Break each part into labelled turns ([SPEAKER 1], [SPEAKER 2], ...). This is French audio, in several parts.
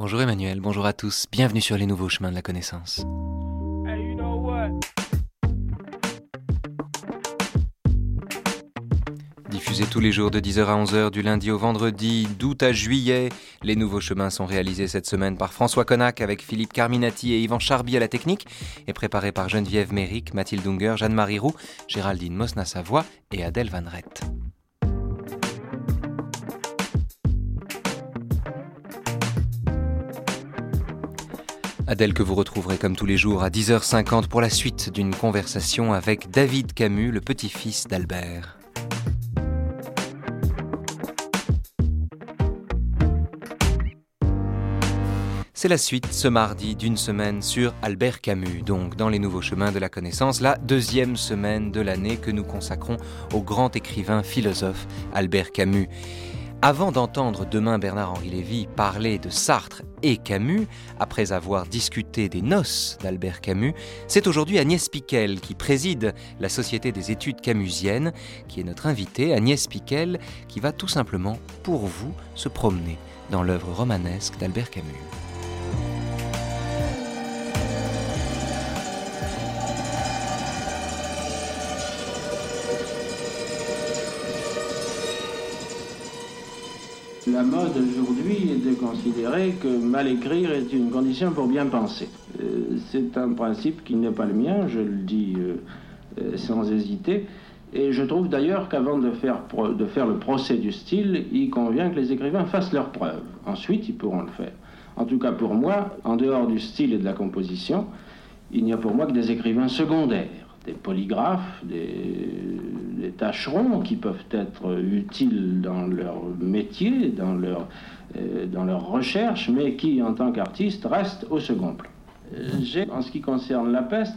[SPEAKER 1] Bonjour Emmanuel, bonjour à tous, bienvenue sur les nouveaux chemins de la connaissance.
[SPEAKER 2] Hey, you know what?
[SPEAKER 1] Diffusés tous les jours de 10h à 11h du lundi au vendredi, d'août à juillet, les nouveaux chemins sont réalisés cette semaine par François Connac avec Philippe Carminati et Yvan Charby à la technique et préparés par Geneviève Méric, Mathilde Unger, Jeanne-Marie Roux, Géraldine Mosna-Savoie et Adèle Van Rett. Adèle que vous retrouverez comme tous les jours à 10h50 pour la suite d'une conversation avec David Camus, le petit-fils d'Albert. C'est la suite ce mardi d'une semaine sur Albert Camus, donc dans les nouveaux chemins de la connaissance, la deuxième semaine de l'année que nous consacrons au grand écrivain philosophe Albert Camus. Avant d'entendre demain Bernard-Henri Lévy parler de Sartre et Camus, après avoir discuté des noces d'Albert Camus, c'est aujourd'hui Agnès Piquel qui préside la Société des études camusiennes, qui est notre invitée, Agnès Piquel, qui va tout simplement, pour vous, se promener dans l'œuvre romanesque d'Albert Camus.
[SPEAKER 3] La mode aujourd'hui est de considérer que mal écrire est une condition pour bien penser. C'est un principe qui n'est pas le mien, je le dis sans hésiter. Et je trouve d'ailleurs qu'avant de faire le procès du style, il convient que les écrivains fassent leurs preuves. Ensuite, ils pourront le faire. En tout cas pour moi, en dehors du style et de la composition, il n'y a pour moi que des écrivains secondaires. Des polygraphes, des tâcherons qui peuvent être utiles dans leur métier, dans leur recherche, mais qui, en tant qu'artistes, restent au second plan. J'ai, en ce qui concerne La Peste,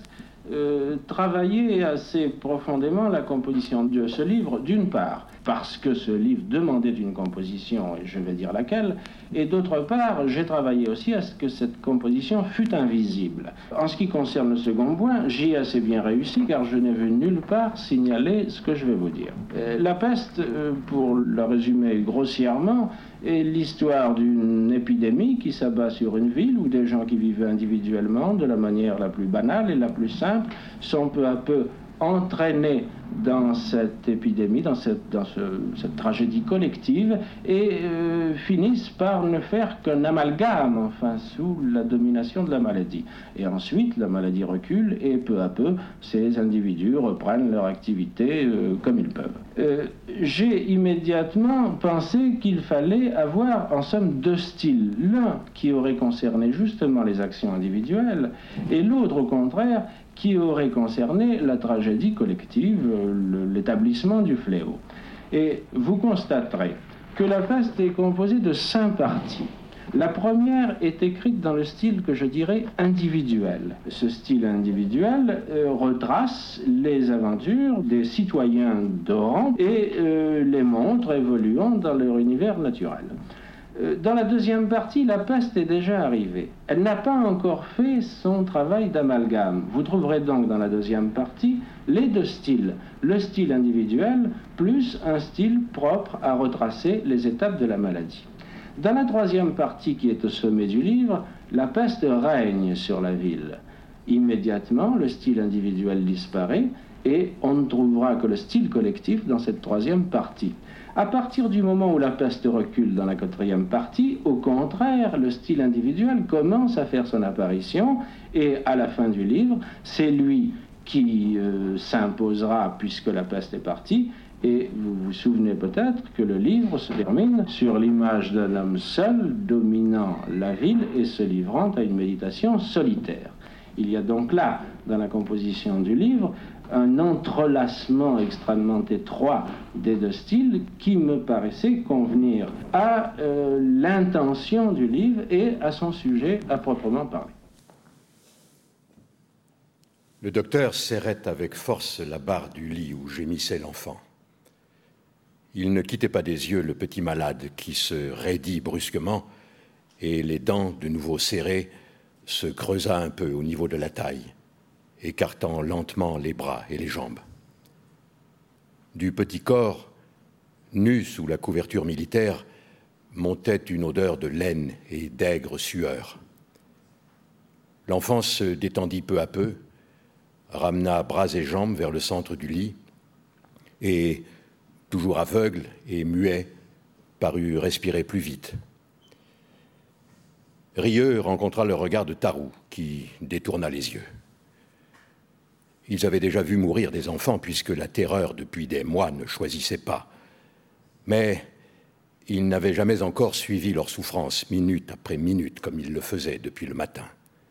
[SPEAKER 3] travaillé assez profondément la composition de ce livre, d'une part, parce que ce livre demandait une composition, et je vais dire laquelle, et d'autre part, j'ai travaillé aussi à ce que cette composition fût invisible. En ce qui concerne le second point, j'y ai assez bien réussi, car je n'ai vu nulle part signaler ce que je vais vous dire. La Peste, pour le résumer grossièrement, est l'histoire d'une épidémie qui s'abat sur une ville où des gens qui vivaient individuellement, de la manière la plus banale et la plus simple, sont peu à peu entraînés dans cette épidémie, dans cette tragédie collective, et finissent par ne faire qu'un amalgame, enfin, sous la domination de la maladie. Et ensuite, la maladie recule, et peu à peu, ces individus reprennent leur activité comme ils peuvent. J'ai immédiatement pensé qu'il fallait avoir, en somme, deux styles. L'un qui aurait concerné justement les actions individuelles, et l'autre, au contraire, qui aurait concerné la tragédie collective, l'établissement du fléau. Et vous constaterez que La Peste est composée de 5 parties. La première est écrite dans le style que je dirais individuel. Ce style individuel retrace les aventures des citoyens d'Oran et les montre évoluant dans leur univers naturel. Dans la deuxième partie, La Peste est déjà arrivée. Elle n'a pas encore fait son travail d'amalgame. Vous trouverez donc dans la deuxième partie les deux styles. Le style individuel plus un style propre à retracer les étapes de la maladie. Dans la troisième partie qui est au sommet du livre, La Peste règne sur la ville. Immédiatement, le style individuel disparaît et on ne trouvera que le style collectif dans cette troisième partie. À partir du moment où La Peste recule dans la quatrième partie, au contraire, le style individuel commence à faire son apparition et à la fin du livre, c'est lui qui s'imposera puisque La Peste est partie. Et vous vous souvenez peut-être que le livre se termine sur l'image d'un homme seul dominant la ville et se livrant à une méditation solitaire. Il y a donc là, dans la composition du livre, un entrelacement extrêmement étroit des deux styles qui me paraissait convenir à l'intention du livre et à son sujet à proprement parler.
[SPEAKER 4] Le docteur serrait avec force la barre du lit où gémissait l'enfant. Il ne quittait pas des yeux le petit malade qui se raidit brusquement et, les dents de nouveau serrées, se creusa un peu au niveau de la taille, écartant lentement les bras et les jambes. Du petit corps, nu sous la couverture militaire, montait une odeur de laine et d'aigre sueur. L'enfant se détendit peu à peu, ramena bras et jambes vers le centre du lit et, toujours aveugle et muet, parut respirer plus vite. Rieux rencontra le regard de Tarou, qui détourna les yeux. Ils avaient déjà vu mourir des enfants, puisque la terreur, depuis des mois, ne choisissait pas. Mais ils n'avaient jamais encore suivi leur souffrance, minute après minute, comme ils le faisaient depuis le matin.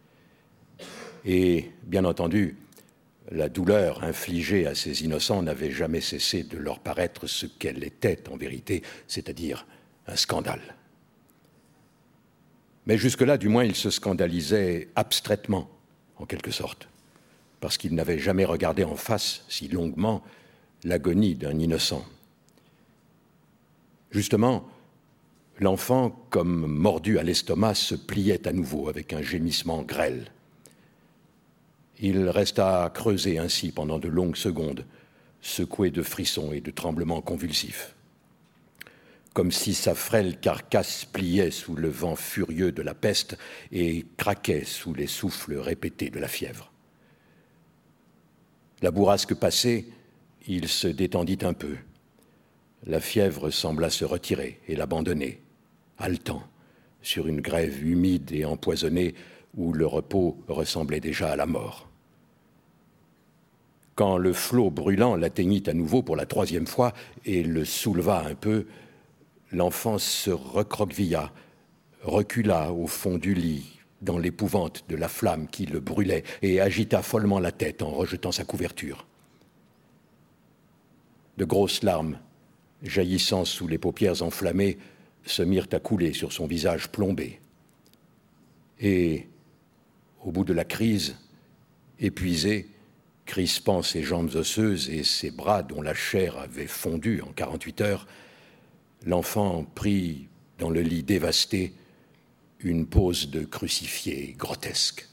[SPEAKER 4] Et, bien entendu, la douleur infligée à ces innocents n'avait jamais cessé de leur paraître ce qu'elle était en vérité, c'est-à-dire un scandale. Mais jusque-là, du moins, ils se scandalisaient abstraitement, en quelque sorte, parce qu'ils n'avaient jamais regardé en face, si longuement, l'agonie d'un innocent. Justement, l'enfant, comme mordu à l'estomac, se pliait à nouveau avec un gémissement grêle. Il resta creusé ainsi pendant de longues secondes, secoué de frissons et de tremblements convulsifs, comme si sa frêle carcasse pliait sous le vent furieux de la peste et craquait sous les souffles répétés de la fièvre. La bourrasque passée, il se détendit un peu. La fièvre sembla se retirer et l'abandonner, haletant, sur une grève humide et empoisonnée où le repos ressemblait déjà à la mort. Quand le flot brûlant l'atteignit à nouveau pour la troisième fois et le souleva un peu, l'enfant se recroquevilla, recula au fond du lit, dans l'épouvante de la flamme qui le brûlait, et agita follement la tête en rejetant sa couverture. De grosses larmes, jaillissant sous les paupières enflammées, se mirent à couler sur son visage plombé. Et, au bout de la crise, épuisé, crispant ses jambes osseuses et ses bras dont la chair avait fondu en 48 heures, l'enfant prit, dans le lit dévasté, une pose de crucifié grotesque.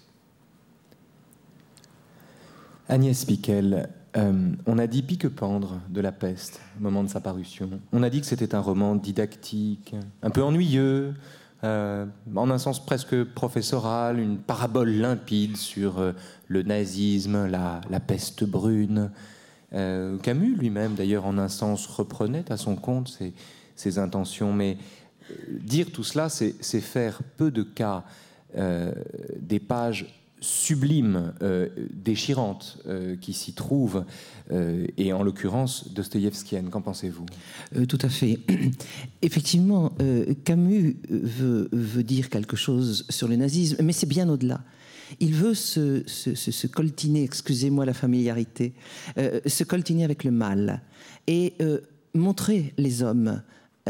[SPEAKER 1] Agnès Piquel, on a dit pique-pendre de La Peste au moment de sa parution. On a dit que c'était un roman didactique, un peu ennuyeux, en un sens presque professoral, une parabole limpide sur le nazisme, la peste brune. Camus lui-même, d'ailleurs, en un sens, reprenait à son compte ses intentions. Mais dire tout cela, c'est faire peu de cas des pages sublimes, déchirantes qui s'y trouvent, et en l'occurrence dostoïevskienne. Qu'en pensez-vous ?
[SPEAKER 5] Tout à fait. Effectivement, Camus veut dire quelque chose sur le nazisme, mais c'est bien au-delà. Il veut se coltiner, excusez-moi la familiarité, se coltiner avec le mal et montrer les hommes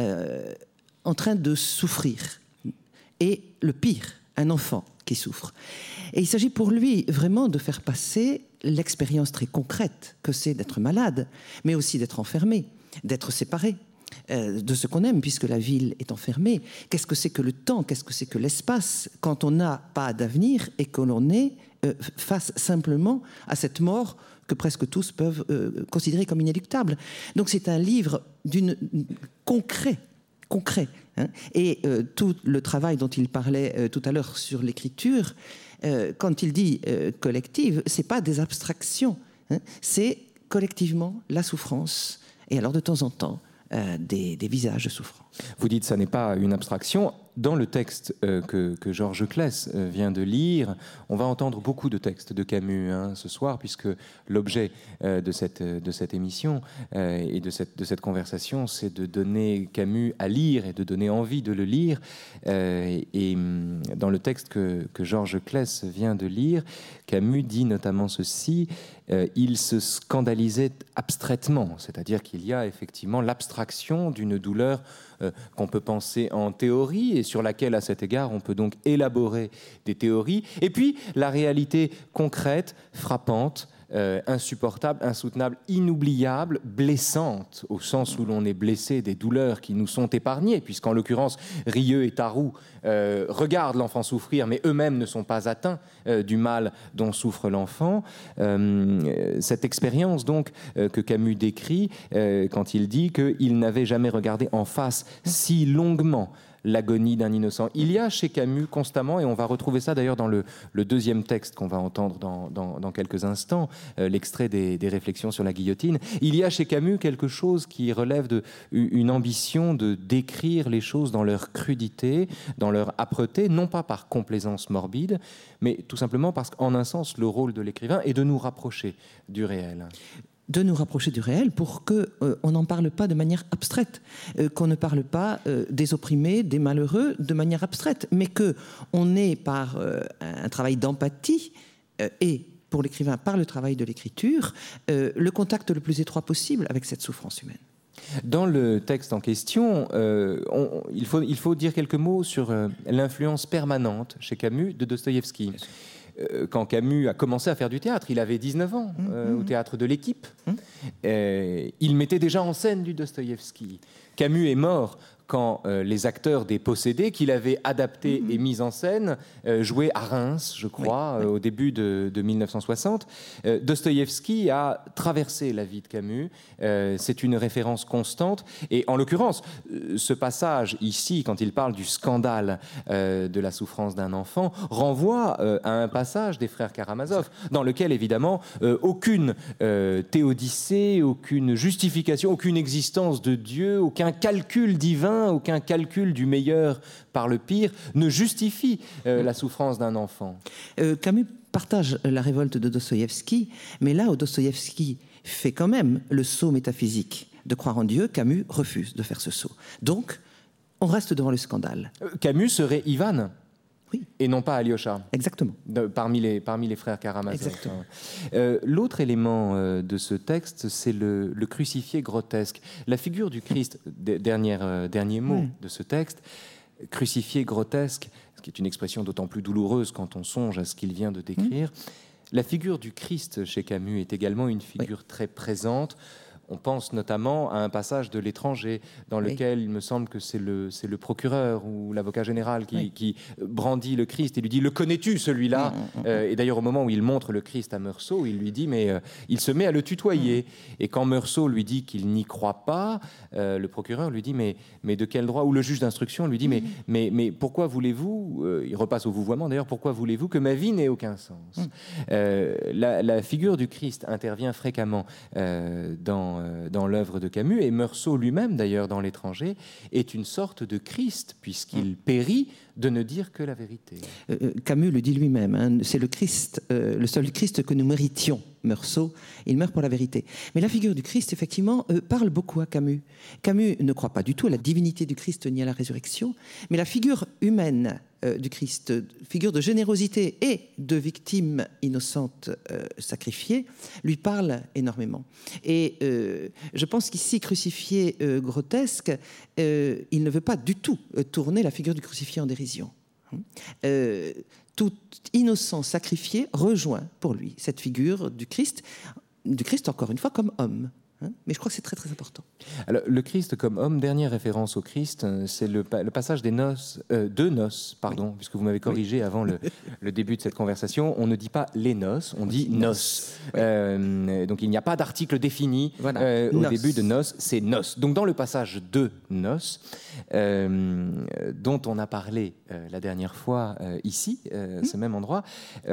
[SPEAKER 5] en train de souffrir. Et le pire, un enfant qui souffre. Et il s'agit pour lui vraiment de faire passer l'expérience très concrète que c'est d'être malade, mais aussi d'être enfermé, d'être séparé de ce qu'on aime, puisque la ville est enfermée. Qu'est-ce que c'est que le temps ? Qu'est-ce que c'est que l'espace quand on n'a pas d'avenir et que l'on est face simplement à cette mort que presque tous peuvent considérer comme inéluctable. Donc c'est un livre concret. Hein, et tout le travail dont il parlait tout à l'heure sur l'écriture, quand il dit collective, c'est pas des abstractions, hein, c'est collectivement la souffrance. Et alors de temps en temps, des visages souffrants.
[SPEAKER 1] Vous dites que ça n'est pas une abstraction. Dans le texte que Georges Claes vient de lire, on va entendre beaucoup de textes de Camus ce soir, puisque l'objet de cette émission et de cette conversation, c'est de donner Camus à lire et de donner envie de le lire. Et dans le texte que Georges Claes vient de lire, Camus dit notamment ceci: il se scandalisait abstraitement, c'est-à-dire qu'il y a effectivement l'abstraction d'une douleur qu'on peut penser en théorie et sur laquelle, à cet égard, on peut donc élaborer des théories. Et puis, la réalité concrète, frappante, insupportable, insoutenable, inoubliable, blessante, au sens où l'on est blessé des douleurs qui nous sont épargnées, puisqu'en l'occurrence, Rieux et Tarou regardent l'enfant souffrir, mais eux-mêmes ne sont pas atteints du mal dont souffre l'enfant. Cette expérience, donc, que Camus décrit quand il dit qu'il n'avait jamais regardé en face si longuement l'agonie d'un innocent. Il y a chez Camus constamment, et on va retrouver ça d'ailleurs dans le deuxième texte qu'on va entendre dans quelques instants, l'extrait des réflexions sur la guillotine, il y a chez Camus quelque chose qui relève d'une ambition de décrire les choses dans leur crudité, dans leur âpreté, non pas par complaisance morbide, mais tout simplement parce qu'en un sens, le rôle de l'écrivain est de nous rapprocher du réel.
[SPEAKER 5] De nous rapprocher du réel pour qu'on n'en parle pas de manière abstraite, qu'on ne parle pas des opprimés, des malheureux de manière abstraite, mais qu'on ait par un travail d'empathie et pour l'écrivain par le travail de l'écriture, le contact le plus étroit possible avec cette souffrance humaine.
[SPEAKER 1] Dans le texte en question, il faut dire quelques mots sur l'influence permanente chez Camus de Dostoïevski. Quand Camus a commencé à faire du théâtre, il avait 19 ans, au théâtre de l'Équipe. Il mettait déjà en scène du Dostoïevski. Camus est mort quand les acteurs des Possédés, qu'il avait adaptés et mis en scène, jouaient à Reims, je crois, au début de 1960. Dostoïevski a traversé la vie de Camus. C'est une référence constante. Et en l'occurrence, ce passage ici, quand il parle du scandale de la souffrance d'un enfant, renvoie à un passage des frères Karamazov, dans lequel, évidemment, aucune théodicée, aucune justification, aucune existence de Dieu, aucun calcul divin, aucun calcul du meilleur par le pire ne justifie la souffrance d'un enfant.
[SPEAKER 5] Camus partage la révolte de Dostoïevski, mais là où Dostoïevski fait quand même le saut métaphysique de croire en Dieu, Camus refuse de faire ce saut. Donc, on reste devant le scandale.
[SPEAKER 1] Camus serait Ivan.
[SPEAKER 5] Oui.
[SPEAKER 1] Et non pas Alyosha.
[SPEAKER 5] Exactement.
[SPEAKER 1] Parmi les frères Karamazov.
[SPEAKER 5] Exactement.
[SPEAKER 1] L'autre élément de ce texte, c'est le crucifié grotesque. La figure du Christ, dernier mot de ce texte, crucifié grotesque, ce qui est une expression d'autant plus douloureuse quand on songe à ce qu'il vient de décrire. La figure du Christ chez Camus est également une figure très présente. On pense notamment à un passage de L'Étranger dans lequel il me semble que c'est le procureur ou l'avocat général qui brandit le Christ et lui dit « Le connais-tu celui-là ?» Et d'ailleurs au moment où il montre le Christ à Meursault, il lui dit mais il se met à le tutoyer. Et quand Meursault lui dit qu'il n'y croit pas, le procureur lui dit mais de quel droit, ou le juge d'instruction lui dit mais pourquoi voulez-vous, il repasse au vouvoiement d'ailleurs, pourquoi voulez-vous que ma vie n'ait aucun sens? La figure du Christ intervient fréquemment dans l'œuvre de Camus, et Meursault lui-même, d'ailleurs, dans L'Étranger, est une sorte de Christ, puisqu'il périt de ne dire que la vérité.
[SPEAKER 5] Camus le dit lui-même, hein, c'est le Christ, le seul Christ que nous méritions. Meursault, il meurt pour la vérité. Mais la figure du Christ, effectivement, parle beaucoup à Camus. Camus ne croit pas du tout à la divinité du Christ ni à la résurrection, mais la figure humaine du Christ, figure de générosité et de victime innocente sacrifiée, lui parle énormément. Et je pense qu'ici, crucifié grotesque, il ne veut pas du tout tourner la figure du crucifié en dérision. Tout innocent sacrifié rejoint pour lui cette figure du Christ encore une fois comme homme. Mais je crois que c'est très très important.
[SPEAKER 1] Alors, le Christ comme homme, dernière référence au Christ, c'est le passage des noces, puisque vous m'avez corrigé avant le début de cette conversation. On ne dit pas les noces, on dit noces. Donc il n'y a pas d'article défini au début de noces, c'est noces. Donc dans le passage de noces, dont on a parlé la dernière fois ici, ce même endroit,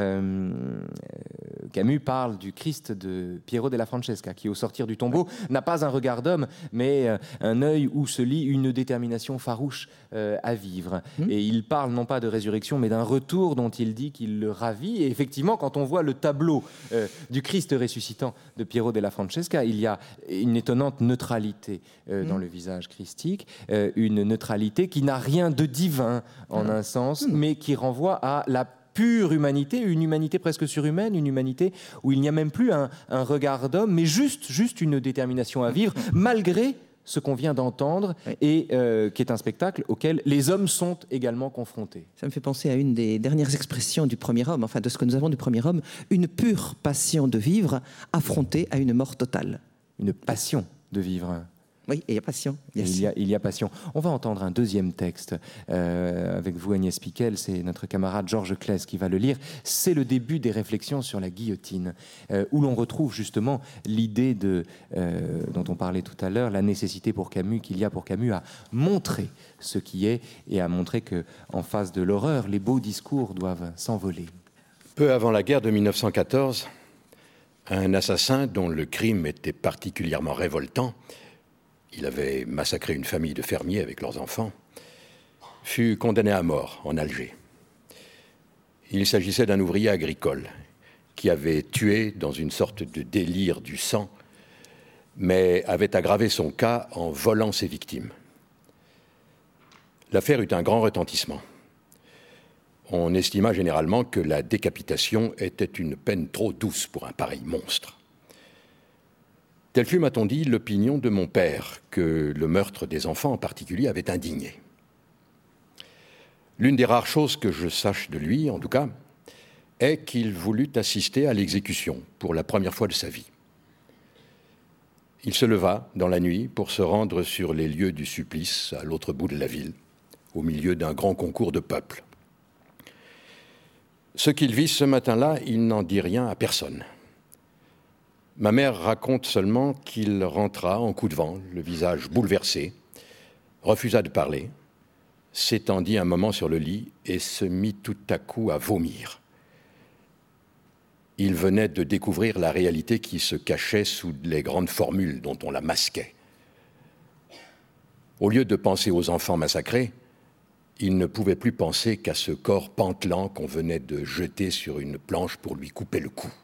[SPEAKER 1] Camus parle du Christ de Piero della Francesca, qui au sortir du tombeau n'a pas un regard d'homme, mais un œil où se lit une détermination farouche à vivre. Et il parle non pas de résurrection, mais d'un retour dont il dit qu'il le ravit. Et effectivement, quand on voit le tableau du Christ ressuscitant de Piero della Francesca, il y a une étonnante neutralité dans le visage christique, une neutralité qui n'a rien de divin en un sens, mais qui renvoie à la pure humanité, une humanité presque surhumaine, une humanité où il n'y a même plus un regard d'homme, mais juste une détermination à vivre, malgré ce qu'on vient d'entendre, et qui est un spectacle auquel les hommes sont également confrontés.
[SPEAKER 5] Ça me fait penser à une des dernières expressions du premier homme, enfin de ce que nous avons du premier homme, une pure passion de vivre affrontée à une mort totale.
[SPEAKER 1] Une passion de vivre.
[SPEAKER 5] Oui, et il y a passion.
[SPEAKER 1] Il y a passion. On va entendre un deuxième texte avec vous, Agnès Piquel. C'est notre camarade Georges Claes qui va le lire. C'est le début des réflexions sur la guillotine, où l'on retrouve justement l'idée dont on parlait tout à l'heure, la nécessité qu'il y a pour Camus à montrer ce qui est et à montrer qu'en face de l'horreur, les beaux discours doivent s'envoler.
[SPEAKER 4] Peu avant la guerre de 1914, un assassin dont le crime était particulièrement révoltant, il avait massacré une famille de fermiers avec leurs enfants, fut condamné à mort en Alger. Il s'agissait d'un ouvrier agricole qui avait tué dans une sorte de délire du sang, mais avait aggravé son cas en volant ses victimes. L'affaire eut un grand retentissement. On estima généralement que la décapitation était une peine trop douce pour un pareil monstre. Telle fut, m'a-t-on dit, l'opinion de mon père, que le meurtre des enfants en particulier avait indigné. L'une des rares choses que je sache de lui, en tout cas, est qu'il voulut assister à l'exécution pour la première fois de sa vie. Il se leva dans la nuit pour se rendre sur les lieux du supplice à l'autre bout de la ville, au milieu d'un grand concours de peuple. Ce qu'il vit ce matin-là, il n'en dit rien à personne. Ma mère raconte seulement qu'il rentra en coup de vent, le visage bouleversé, refusa de parler, s'étendit un moment sur le lit et se mit tout à coup à vomir. Il venait de découvrir la réalité qui se cachait sous les grandes formules dont on la masquait. Au lieu de penser aux enfants massacrés, il ne pouvait plus penser qu'à ce corps pantelant qu'on venait de jeter sur une planche pour lui couper le cou.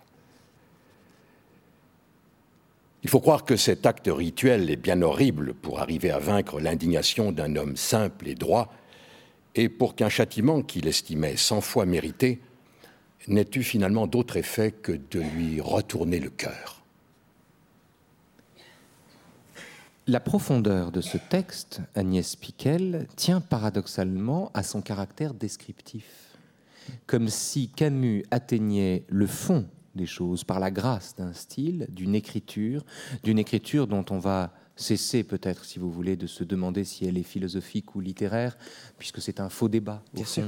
[SPEAKER 4] Il faut croire que cet acte rituel est bien horrible pour arriver à vaincre l'indignation d'un homme simple et droit, et pour qu'un châtiment qu'il estimait 100 fois mérité n'ait eu finalement d'autre effet que de lui retourner le cœur.
[SPEAKER 1] La profondeur de ce texte, Agnès Piquel, tient paradoxalement à son caractère descriptif. Comme si Camus atteignait le fond des choses par la grâce d'un style, d'une écriture dont on va cesser peut-être, si vous voulez, de se demander si elle est philosophique ou littéraire, puisque c'est un faux débat, au fond.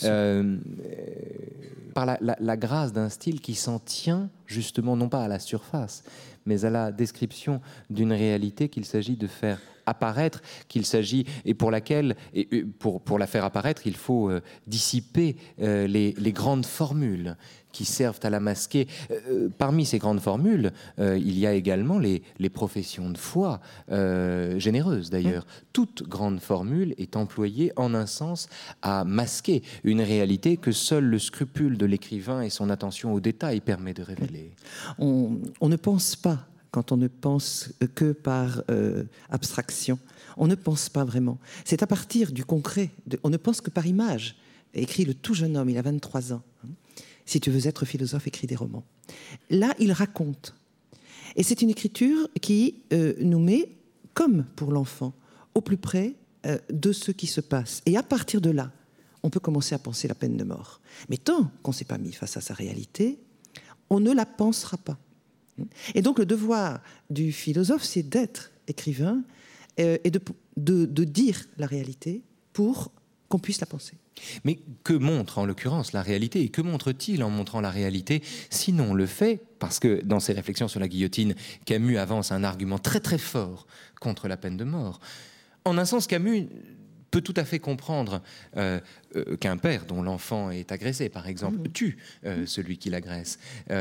[SPEAKER 1] Par la grâce d'un style qui s'en tient justement non pas à la surface, mais à la description d'une réalité qu'il s'agit de faire apparaître, et pour laquelle, pour la faire apparaître, il faut dissiper les grandes formules qui servent à la masquer. Parmi ces grandes formules, il y a également les professions de foi, généreuses d'ailleurs. Toute grande formule est employée en un sens à masquer une réalité que seul le scrupule de l'écrivain et son attention aux détails permet de révéler.
[SPEAKER 5] On ne pense pas, quand on ne pense que par abstraction, on ne pense pas vraiment. C'est à partir du concret, on ne pense que par image. Écrit le tout jeune homme, il a 23 ans. Si tu veux être philosophe, écris des romans. Là, il raconte. Et c'est une écriture qui nous met, comme pour l'enfant, au plus près de ce qui se passe. Et à partir de là, on peut commencer à penser la peine de mort. Mais tant qu'on ne s'est pas mis face à sa réalité, on ne la pensera pas. Et donc le devoir du philosophe, c'est d'être écrivain et de dire la réalité pour qu'on puisse la penser.
[SPEAKER 1] Mais que montre en l'occurrence la réalité ? Et que montre-t-il en montrant la réalité ? Sinon le fait, parce que dans ses réflexions sur la guillotine, Camus avance un argument très très fort contre la peine de mort. En un sens, Camus peut tout à fait comprendre qu'un père dont l'enfant est agressé, par exemple, tue celui qui l'agresse,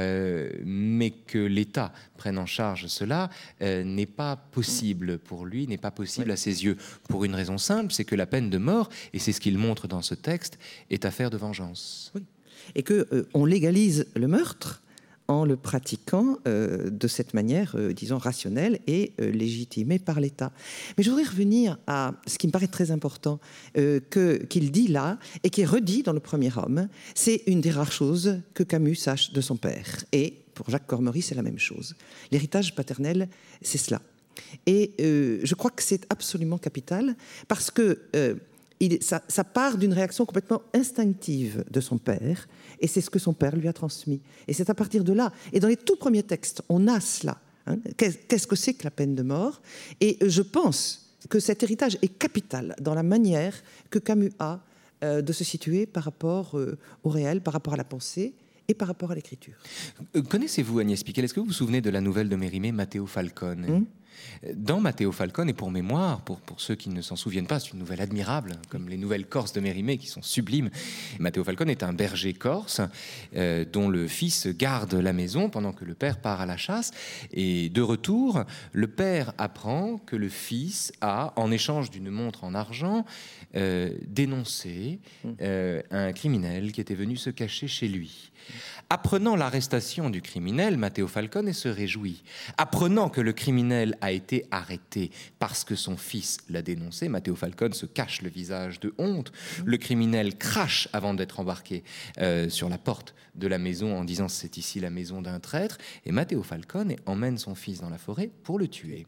[SPEAKER 1] mais que l'État prenne en charge cela n'est pas possible pour lui, n'est pas possible à ses yeux, pour une raison simple, c'est que la peine de mort, et c'est ce qu'il montre dans ce texte, est affaire de vengeance.
[SPEAKER 5] Oui. Et qu'on légalise le meurtre en le pratiquant de cette manière, disons, rationnelle et légitimée par l'État. Mais je voudrais revenir à ce qui me paraît très important, qu'il dit là, et qui est redit dans Le Premier Homme. C'est une des rares choses que Camus sache de son père. Et pour Jacques Cormery, c'est la même chose. L'héritage paternel, c'est cela. Et je crois que c'est absolument capital, parce que ça part d'une réaction complètement instinctive de son père, et c'est ce que son père lui a transmis. Et c'est à partir de là, et dans les tout premiers textes, on a cela. Hein. Qu'est-ce que c'est que la peine de mort? Et je pense que cet héritage est capital dans la manière que Camus a de se situer par rapport au réel, par rapport à la pensée et par rapport à l'écriture.
[SPEAKER 1] Connaissez-vous Agnès Piquel? Est-ce que vous vous souvenez de la nouvelle de Mérimée, Matteo Falcone? Dans Matteo Falcone, et pour mémoire, pour ceux qui ne s'en souviennent pas, c'est une nouvelle admirable, comme les nouvelles corses de Mérimée qui sont sublimes. Matteo Falcone est un berger corse dont le fils garde la maison pendant que le père part à la chasse. Et de retour, le père apprend que le fils a, en échange d'une montre en argent, dénoncé un criminel qui était venu se cacher chez lui. Apprenant l'arrestation du criminel, Matteo Falcone se réjouit. Apprenant que le criminel a été arrêté parce que son fils l'a dénoncé, Matteo Falcone se cache le visage de honte. Le criminel crache avant d'être embarqué sur la porte de la maison en disant « c'est ici la maison d'un traître ». Et Matteo Falcone emmène son fils dans la forêt pour le tuer.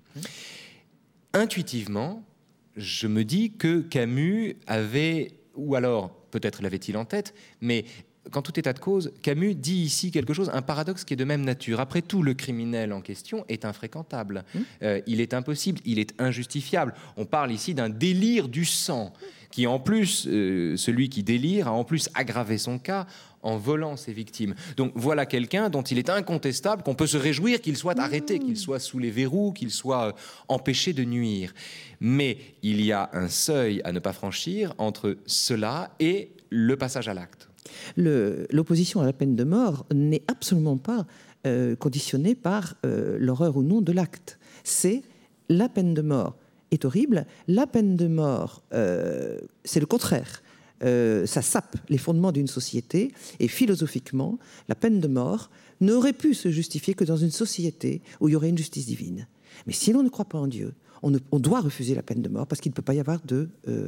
[SPEAKER 1] Intuitivement, je me dis que Camus avait, ou alors peut-être l'avait-il en tête, mais qu'en tout état de cause, Camus dit ici quelque chose, un paradoxe qui est de même nature. Après tout, le criminel en question est infréquentable. Il est impossible, il est injustifiable. On parle ici d'un délire du sang, qui en plus, celui qui délire, a en plus aggravé son cas en volant ses victimes. Donc voilà quelqu'un dont il est incontestable qu'on peut se réjouir qu'il soit arrêté, qu'il soit sous les verrous, qu'il soit empêché de nuire. Mais il y a un seuil à ne pas franchir entre cela et le passage à l'acte.
[SPEAKER 5] L'opposition à la peine de mort n'est absolument pas conditionnée par l'horreur ou non de l'acte. C'est la peine de mort est horrible, la peine de mort, c'est le contraire. Ça sape les fondements d'une société et philosophiquement, la peine de mort n'aurait pu se justifier que dans une société où il y aurait une justice divine. Mais si l'on ne croit pas en Dieu, on doit refuser la peine de mort parce qu'il ne peut pas y avoir de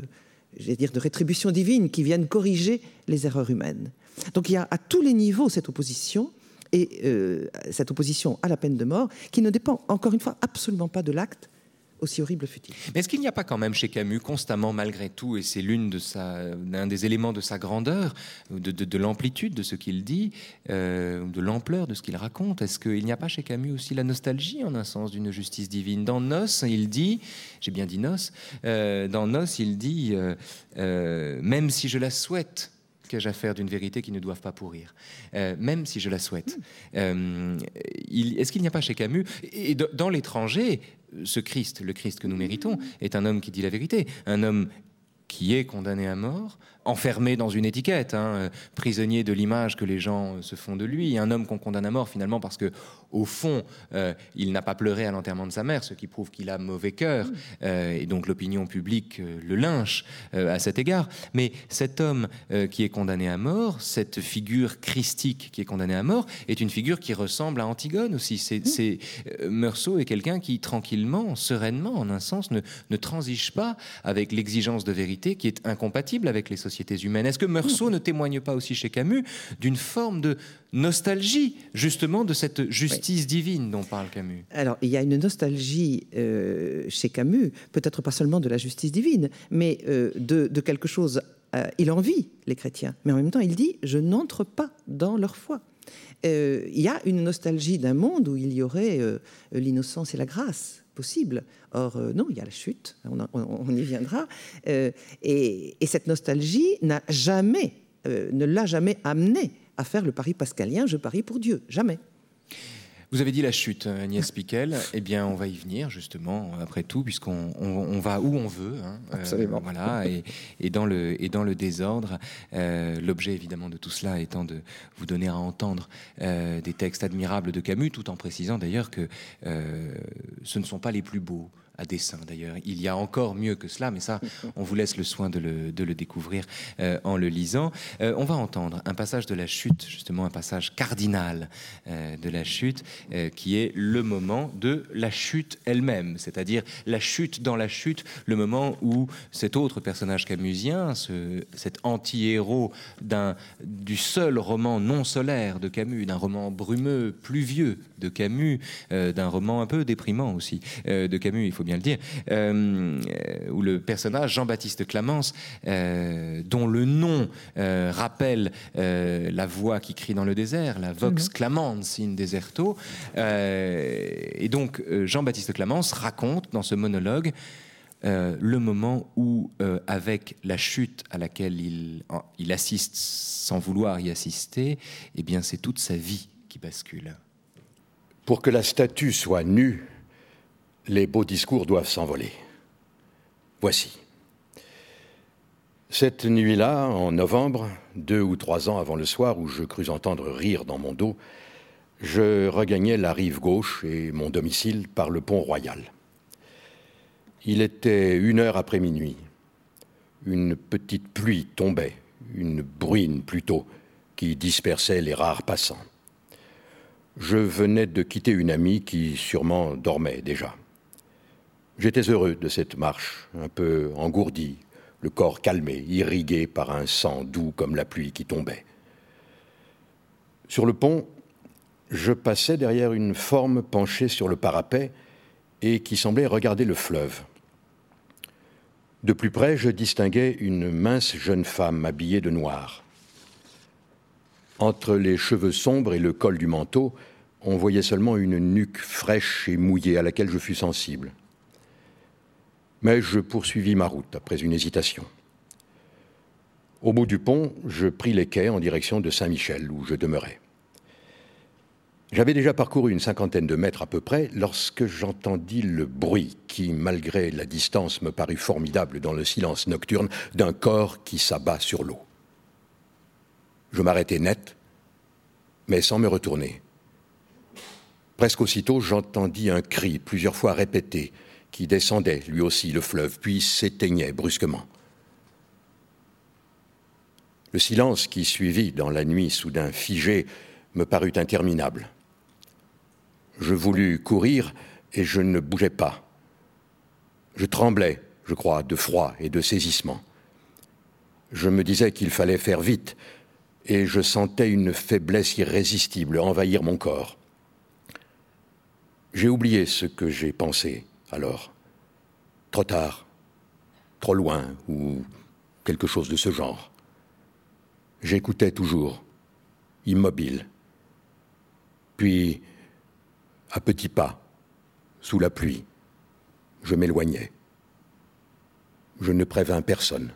[SPEAKER 5] rétribution divine qui vienne corriger les erreurs humaines. Donc il y a à tous les niveaux cette opposition, et cette opposition à la peine de mort, qui ne dépend, encore une fois, absolument pas de l'acte, aussi horrible fut-il.
[SPEAKER 1] Mais est-ce qu'il n'y a pas quand même chez Camus, constamment, malgré tout, et c'est l'un des éléments de sa grandeur, de l'amplitude de ce qu'il dit, de l'ampleur de ce qu'il raconte, est-ce qu'il n'y a pas chez Camus aussi la nostalgie, en un sens, d'une justice divine? Dans Noce, il dit, j'ai bien dit Noce, dans Noce, il dit même si je la souhaite, qu'ai-je à faire d'une vérité qui ne doivent pas pourrir, même si je la souhaite. Est-ce qu'il n'y a pas chez Camus, et dans l'étranger, ce Christ, le Christ que nous méritons, est un homme qui dit la vérité, un homme qui est condamné à mort, enfermé dans une étiquette, prisonnier de l'image que les gens se font de lui, un homme qu'on condamne à mort finalement parce que, au fond, il n'a pas pleuré à l'enterrement de sa mère, ce qui prouve qu'il a mauvais cœur, et donc l'opinion publique le lynche à cet égard. Mais cet homme qui est condamné à mort, cette figure christique qui est condamnée à mort, est une figure qui ressemble à Antigone aussi. Meursault est quelqu'un qui, tranquillement, sereinement, en un sens, ne transige pas avec l'exigence de vérité qui est incompatible avec les sociétés humaines. Est-ce que Meursault ne témoigne pas aussi chez Camus d'une forme de nostalgie, justement, de cette justice divine dont parle Camus?
[SPEAKER 5] Alors, il y a une nostalgie chez Camus, peut-être pas seulement de la justice divine, mais de quelque chose. Il envie les chrétiens, mais en même temps, il dit « je n'entre pas dans leur foi ». Il y a une nostalgie d'un monde où il y aurait l'innocence et la grâce possible. Or, non, il y a la chute, on y viendra. Et cette nostalgie ne l'a jamais amené à faire le pari pascalien « je parie pour Dieu », jamais.
[SPEAKER 1] Vous avez dit la chute, Agnès Piquel. Eh bien, on va y venir, justement, après tout, puisqu'on va où on veut.
[SPEAKER 5] Absolument.
[SPEAKER 1] Voilà, et dans le désordre. L'objet, évidemment, de tout cela étant de vous donner à entendre des textes admirables de Camus, tout en précisant d'ailleurs que ce ne sont pas les plus beaux à dessein d'ailleurs. Il y a encore mieux que cela, mais ça, on vous laisse le soin de le découvrir en le lisant. On va entendre un passage de la chute, justement un passage cardinal de la chute, qui est le moment de la chute elle-même, c'est-à-dire la chute dans la chute, le moment où cet autre personnage camusien, cet anti-héros du seul roman non solaire de Camus, d'un roman brumeux, pluvieux de Camus, d'un roman un peu déprimant aussi de Camus, il faut bien le dire, où le personnage Jean-Baptiste Clamence, dont le nom rappelle la voix qui crie dans le désert, la Vox Clamans in Deserto, et donc Jean-Baptiste Clamence raconte dans ce monologue le moment où, avec la chute à laquelle il assiste sans vouloir y assister, eh bien c'est toute sa vie qui bascule.
[SPEAKER 4] Pour que la statue soit nue, les beaux discours doivent s'envoler. Voici. Cette nuit-là, en novembre, 2 ou 3 ans avant le soir où je crus entendre rire dans mon dos, je regagnais la rive gauche et mon domicile par le pont Royal. Il était 1h après minuit. Une petite pluie tombait, une bruine plutôt, qui dispersait les rares passants. Je venais de quitter une amie qui sûrement dormait déjà. J'étais heureux de cette marche, un peu engourdi, le corps calmé, irrigué par un sang doux comme la pluie qui tombait. Sur le pont, je passais derrière une forme penchée sur le parapet et qui semblait regarder le fleuve. De plus près, je distinguais une mince jeune femme habillée de noir. Entre les cheveux sombres et le col du manteau, on voyait seulement une nuque fraîche et mouillée à laquelle je fus sensible. Mais je poursuivis ma route après une hésitation. Au bout du pont, je pris les quais en direction de Saint-Michel, où je demeurais. J'avais déjà parcouru une 50aine de mètres à peu près lorsque j'entendis le bruit qui, malgré la distance, me parut formidable dans le silence nocturne d'un corps qui s'abat sur l'eau. Je m'arrêtai net, mais sans me retourner. Presque aussitôt, j'entendis un cri, plusieurs fois répété, qui descendait lui aussi le fleuve, puis s'éteignait brusquement. Le silence qui suivit dans la nuit soudain figée me parut interminable. Je voulus courir et je ne bougeais pas. Je tremblais, je crois, de froid et de saisissement. Je me disais qu'il fallait faire vite et je sentais une faiblesse irrésistible envahir mon corps. J'ai oublié ce que j'ai pensé alors. Trop tard, trop loin ou quelque chose de ce genre. J'écoutais toujours, immobile. Puis, à petits pas, sous la pluie, je m'éloignais. Je ne prévins personne.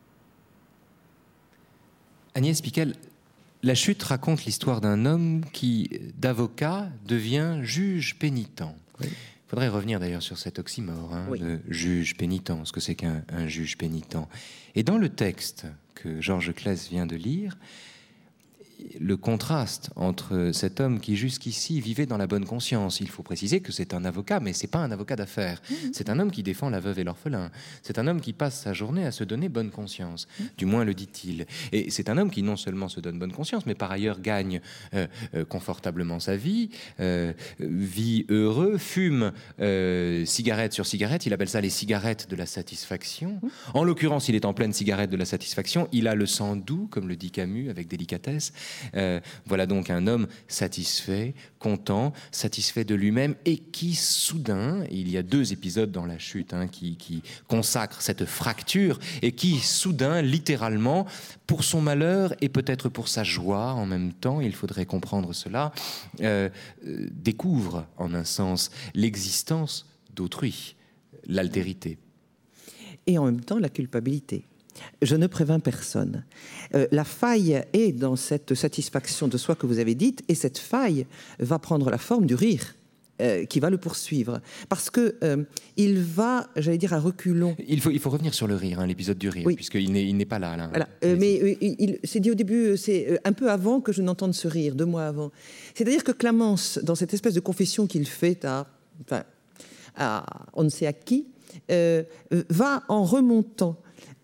[SPEAKER 1] Agnès Pickel, La Chute raconte l'histoire d'un homme qui, d'avocat, devient juge pénitent. Oui. Il faudrait revenir d'ailleurs sur cet oxymore, oui. De juge pénitent, ce que c'est qu'un juge pénitent. Et dans le texte que Georges Claes vient de lire, le contraste entre cet homme qui jusqu'ici vivait dans la bonne conscience, il faut préciser que c'est un avocat, mais c'est pas un avocat d'affaires, c'est un homme qui défend la veuve et l'orphelin, c'est un homme qui passe sa journée à se donner bonne conscience, du moins le dit-il, et c'est un homme qui non seulement se donne bonne conscience, mais par ailleurs gagne confortablement sa vie, vit heureux, fume cigarette sur cigarette, il appelle ça les cigarettes de la satisfaction. En l'occurrence, il est en pleine cigarette de la satisfaction, il a le sang doux, comme le dit Camus avec délicatesse. Voilà donc un homme satisfait, content, satisfait de lui-même et qui soudain, il y a 2 épisodes dans La Chute qui consacrent cette fracture et qui soudain, littéralement, pour son malheur et peut-être pour sa joie en même temps, il faudrait comprendre cela, découvre en un sens l'existence d'autrui, l'altérité.
[SPEAKER 5] Et en même temps la culpabilité. Je ne prévins personne. La faille est dans cette satisfaction de soi que vous avez dite, et cette faille va prendre la forme du rire qui va le poursuivre. Parce que il va, j'allais dire, à reculons.
[SPEAKER 1] Il faut revenir sur le rire, l'épisode du rire, oui. Puisqu'il n'est pas là.
[SPEAKER 5] Voilà. Mais c'est dit au début, c'est un peu avant que je n'entende ce rire, 2 mois avant. C'est-à-dire que Clamence, dans cette espèce de confession qu'il fait à on ne sait à qui, va en remontant.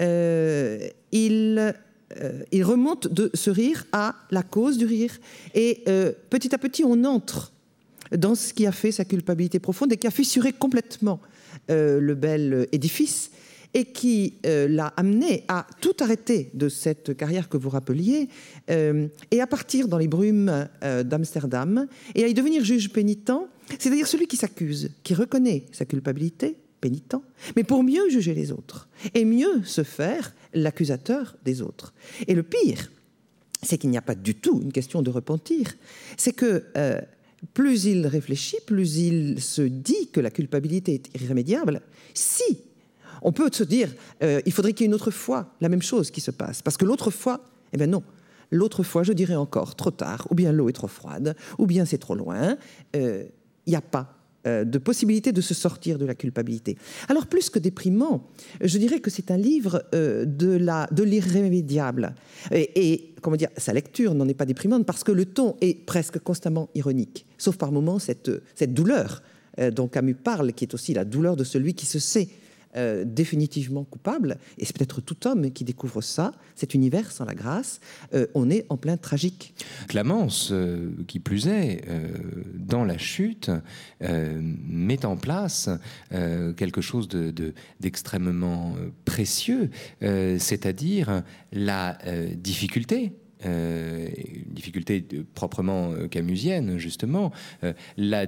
[SPEAKER 5] Il remonte de ce rire à la cause du rire. Et petit à petit, on entre dans ce qui a fait sa culpabilité profonde et qui a fissuré complètement le bel édifice et qui l'a amené à tout arrêter de cette carrière que vous rappeliez et à partir dans les brumes d'Amsterdam et à y devenir juge pénitent, c'est-à-dire celui qui s'accuse, qui reconnaît sa culpabilité pénitent, mais pour mieux juger les autres et mieux se faire l'accusateur des autres. Et le pire, c'est qu'il n'y a pas du tout une question de repentir. C'est que plus il réfléchit, plus il se dit que la culpabilité est irrémédiable. Si on peut se dire, il faudrait qu'il y ait une autre fois la même chose qui se passe, parce que l'autre fois, eh bien non. L'autre fois, je dirais encore, trop tard, ou bien l'eau est trop froide, ou bien c'est trop loin. Il n'y a pas de possibilité de se sortir de la culpabilité. Alors, plus que déprimant, je dirais que c'est un livre de l'irrémédiable. Et comment dire, sa lecture n'en est pas déprimante parce que le ton est presque constamment ironique, sauf par moments cette douleur dont Camus parle, qui est aussi la douleur de celui qui se sait définitivement coupable, et c'est peut-être tout homme qui découvre ça, cet univers sans la grâce. On est en plein tragique.
[SPEAKER 1] Clamence, qui plus est, dans La Chute, met en place quelque chose d'extrêmement précieux, c'est-à-dire la difficulté. Une difficulté proprement camusienne, justement, la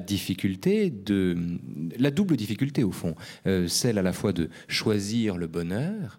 [SPEAKER 1] double difficulté, au fond, celle à la fois de choisir le bonheur,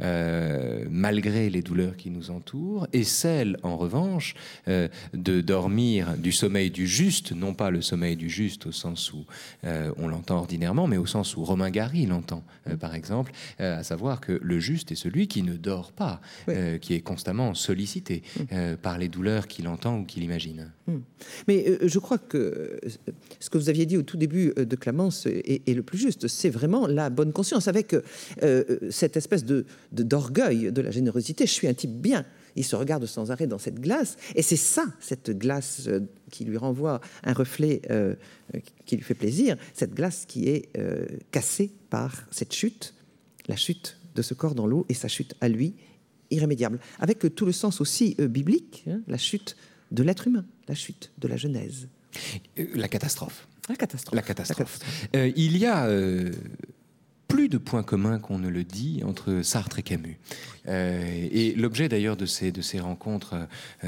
[SPEAKER 1] malgré les douleurs qui nous entourent, et celle, en revanche, de dormir du sommeil du juste, non pas le sommeil du juste au sens où on l'entend ordinairement, mais au sens où Romain Gary l'entend, par exemple, à savoir que le juste est celui qui ne dort pas, oui. Qui est constamment sollicité par les douleurs qu'il entend ou qu'il imagine.
[SPEAKER 5] Mais je crois que ce que vous aviez dit au tout début de Clamence est le plus juste. C'est vraiment la bonne conscience, avec cette espèce d'orgueil de la générosité. Je suis un type bien. Il se regarde sans arrêt dans cette glace, et c'est ça, cette glace qui lui renvoie un reflet qui lui fait plaisir, cette glace qui est cassée par cette chute, la chute de ce corps dans l'eau et sa chute à lui, irrémédiable, avec tout le sens aussi biblique, la chute de l'être humain, la chute de la Genèse.
[SPEAKER 1] La catastrophe.
[SPEAKER 5] La catastrophe.
[SPEAKER 1] Il y a plus de points communs qu'on ne le dit entre Sartre et Camus. Et l'objet d'ailleurs de ces rencontres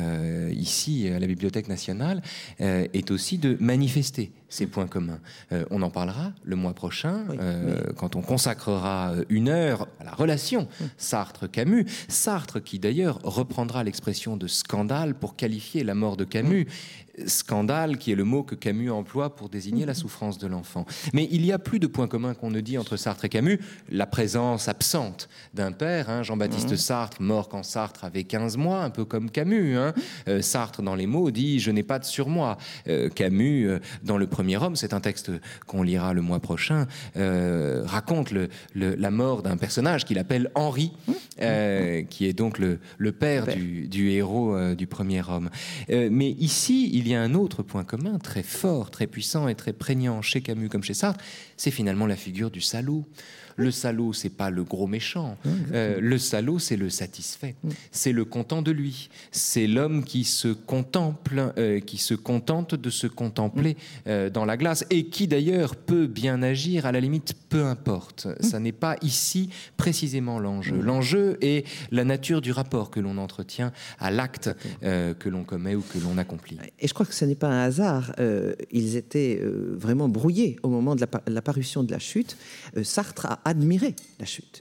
[SPEAKER 1] ici à la Bibliothèque nationale est aussi de manifester ces points communs. On en parlera le mois prochain, quand on consacrera une heure à la relation Sartre-Camus. Sartre qui d'ailleurs reprendra l'expression de scandale pour qualifier la mort de Camus. Scandale qui est le mot que Camus emploie pour désigner la souffrance de l'enfant. Mais il y a plus de points communs qu'on ne dit entre Sartre et Camus. La présence absente d'un père, Jean-Baptiste Sartre, mort quand Sartre avait 15 mois, un peu comme Camus. Sartre, dans les mots, dit « je n'ai pas de surmoi ». Camus, dans Le Premier Homme, c'est un texte qu'on lira le mois prochain, raconte la mort d'un personnage qu'il appelle Henri, qui est donc le père du héros du Premier Homme. Mais ici, il y a un autre point commun très fort, très puissant et très prégnant chez Camus comme chez Sartre, c'est finalement la figure du salaud. Le salaud, c'est pas le gros méchant. Le salaud, c'est le satisfait. C'est le content de lui. C'est l'homme qui se contemple, qui se contente de se contempler dans la glace et qui d'ailleurs peut bien agir, à la limite, peu importe. Ça n'est pas ici précisément l'enjeu. L'enjeu est la nature du rapport que l'on entretient à l'acte que l'on commet ou que l'on accomplit.
[SPEAKER 5] Et je crois que ce n'est pas un hasard. Ils étaient vraiment brouillés au moment de la parution de La Chute. Sartre a admiré La Chute.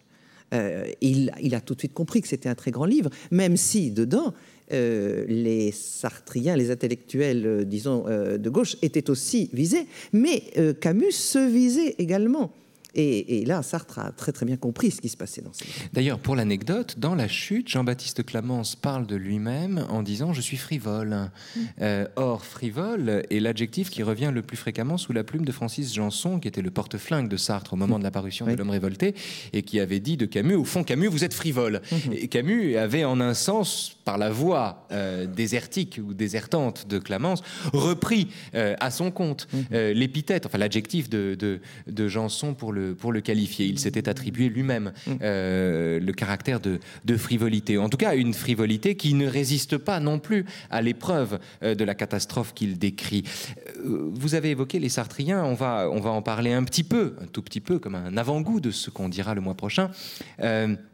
[SPEAKER 5] Il a tout de suite compris que c'était un très grand livre, même si dedans, les sartriens, les intellectuels, disons, de gauche, étaient aussi visés, mais Camus se visait également. Et là, Sartre a très très bien compris ce qui se passait dans ce livre.
[SPEAKER 1] D'ailleurs, pour l'anecdote, dans La Chute, Jean-Baptiste Clamence parle de lui-même en disant « je suis frivole ». Or, frivole est l'adjectif qui revient le plus fréquemment sous la plume de Francis Janson, qui était le porte-flingue de Sartre au moment de la parution de L'Homme révolté, et qui avait dit de Camus « au fond, Camus, vous êtes frivole ». Et Camus avait en un sens, par la voix désertique ou désertante de Clamence, repris à son compte l'épithète, enfin l'adjectif de Janson pour le qualifier. Il s'était attribué lui-même le caractère de frivolité. En tout cas, une frivolité qui ne résiste pas non plus à l'épreuve de la catastrophe qu'il décrit. Vous avez évoqué les Sartriens, on va en parler un tout petit peu, comme un avant-goût de ce qu'on dira le mois prochain.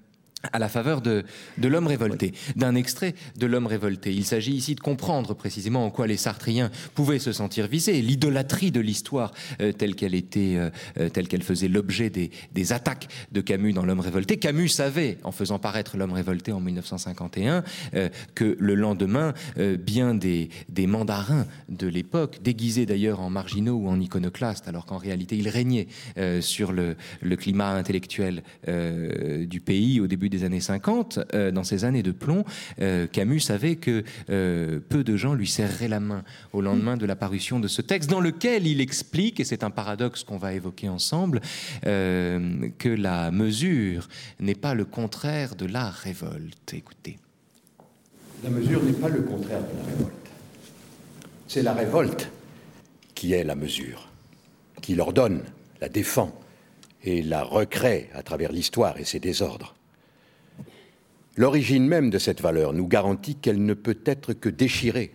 [SPEAKER 1] à la faveur de L'Homme révolté, d'un extrait de L'Homme révolté. Il s'agit ici de comprendre précisément en quoi les Sartriens pouvaient se sentir visés, l'idolâtrie de l'histoire telle qu'elle faisait l'objet des attaques de Camus dans L'Homme révolté. Camus savait, en faisant paraître L'Homme révolté en 1951, que le lendemain, bien des mandarins de l'époque, déguisés d'ailleurs en marginaux ou en iconoclastes, alors qu'en réalité ils régnaient sur le climat intellectuel du pays au début des années 50, dans ces années de plomb, Camus savait que peu de gens lui serreraient la main au lendemain de la parution de ce texte, dans lequel il explique, et c'est un paradoxe qu'on va évoquer ensemble, que la mesure n'est pas le contraire de la révolte. Écoutez.
[SPEAKER 4] La mesure n'est pas le contraire de la révolte. C'est la révolte qui est la mesure, qui l'ordonne, la défend et la recrée à travers l'histoire et ses désordres. L'origine même de cette valeur nous garantit qu'elle ne peut être que déchirée.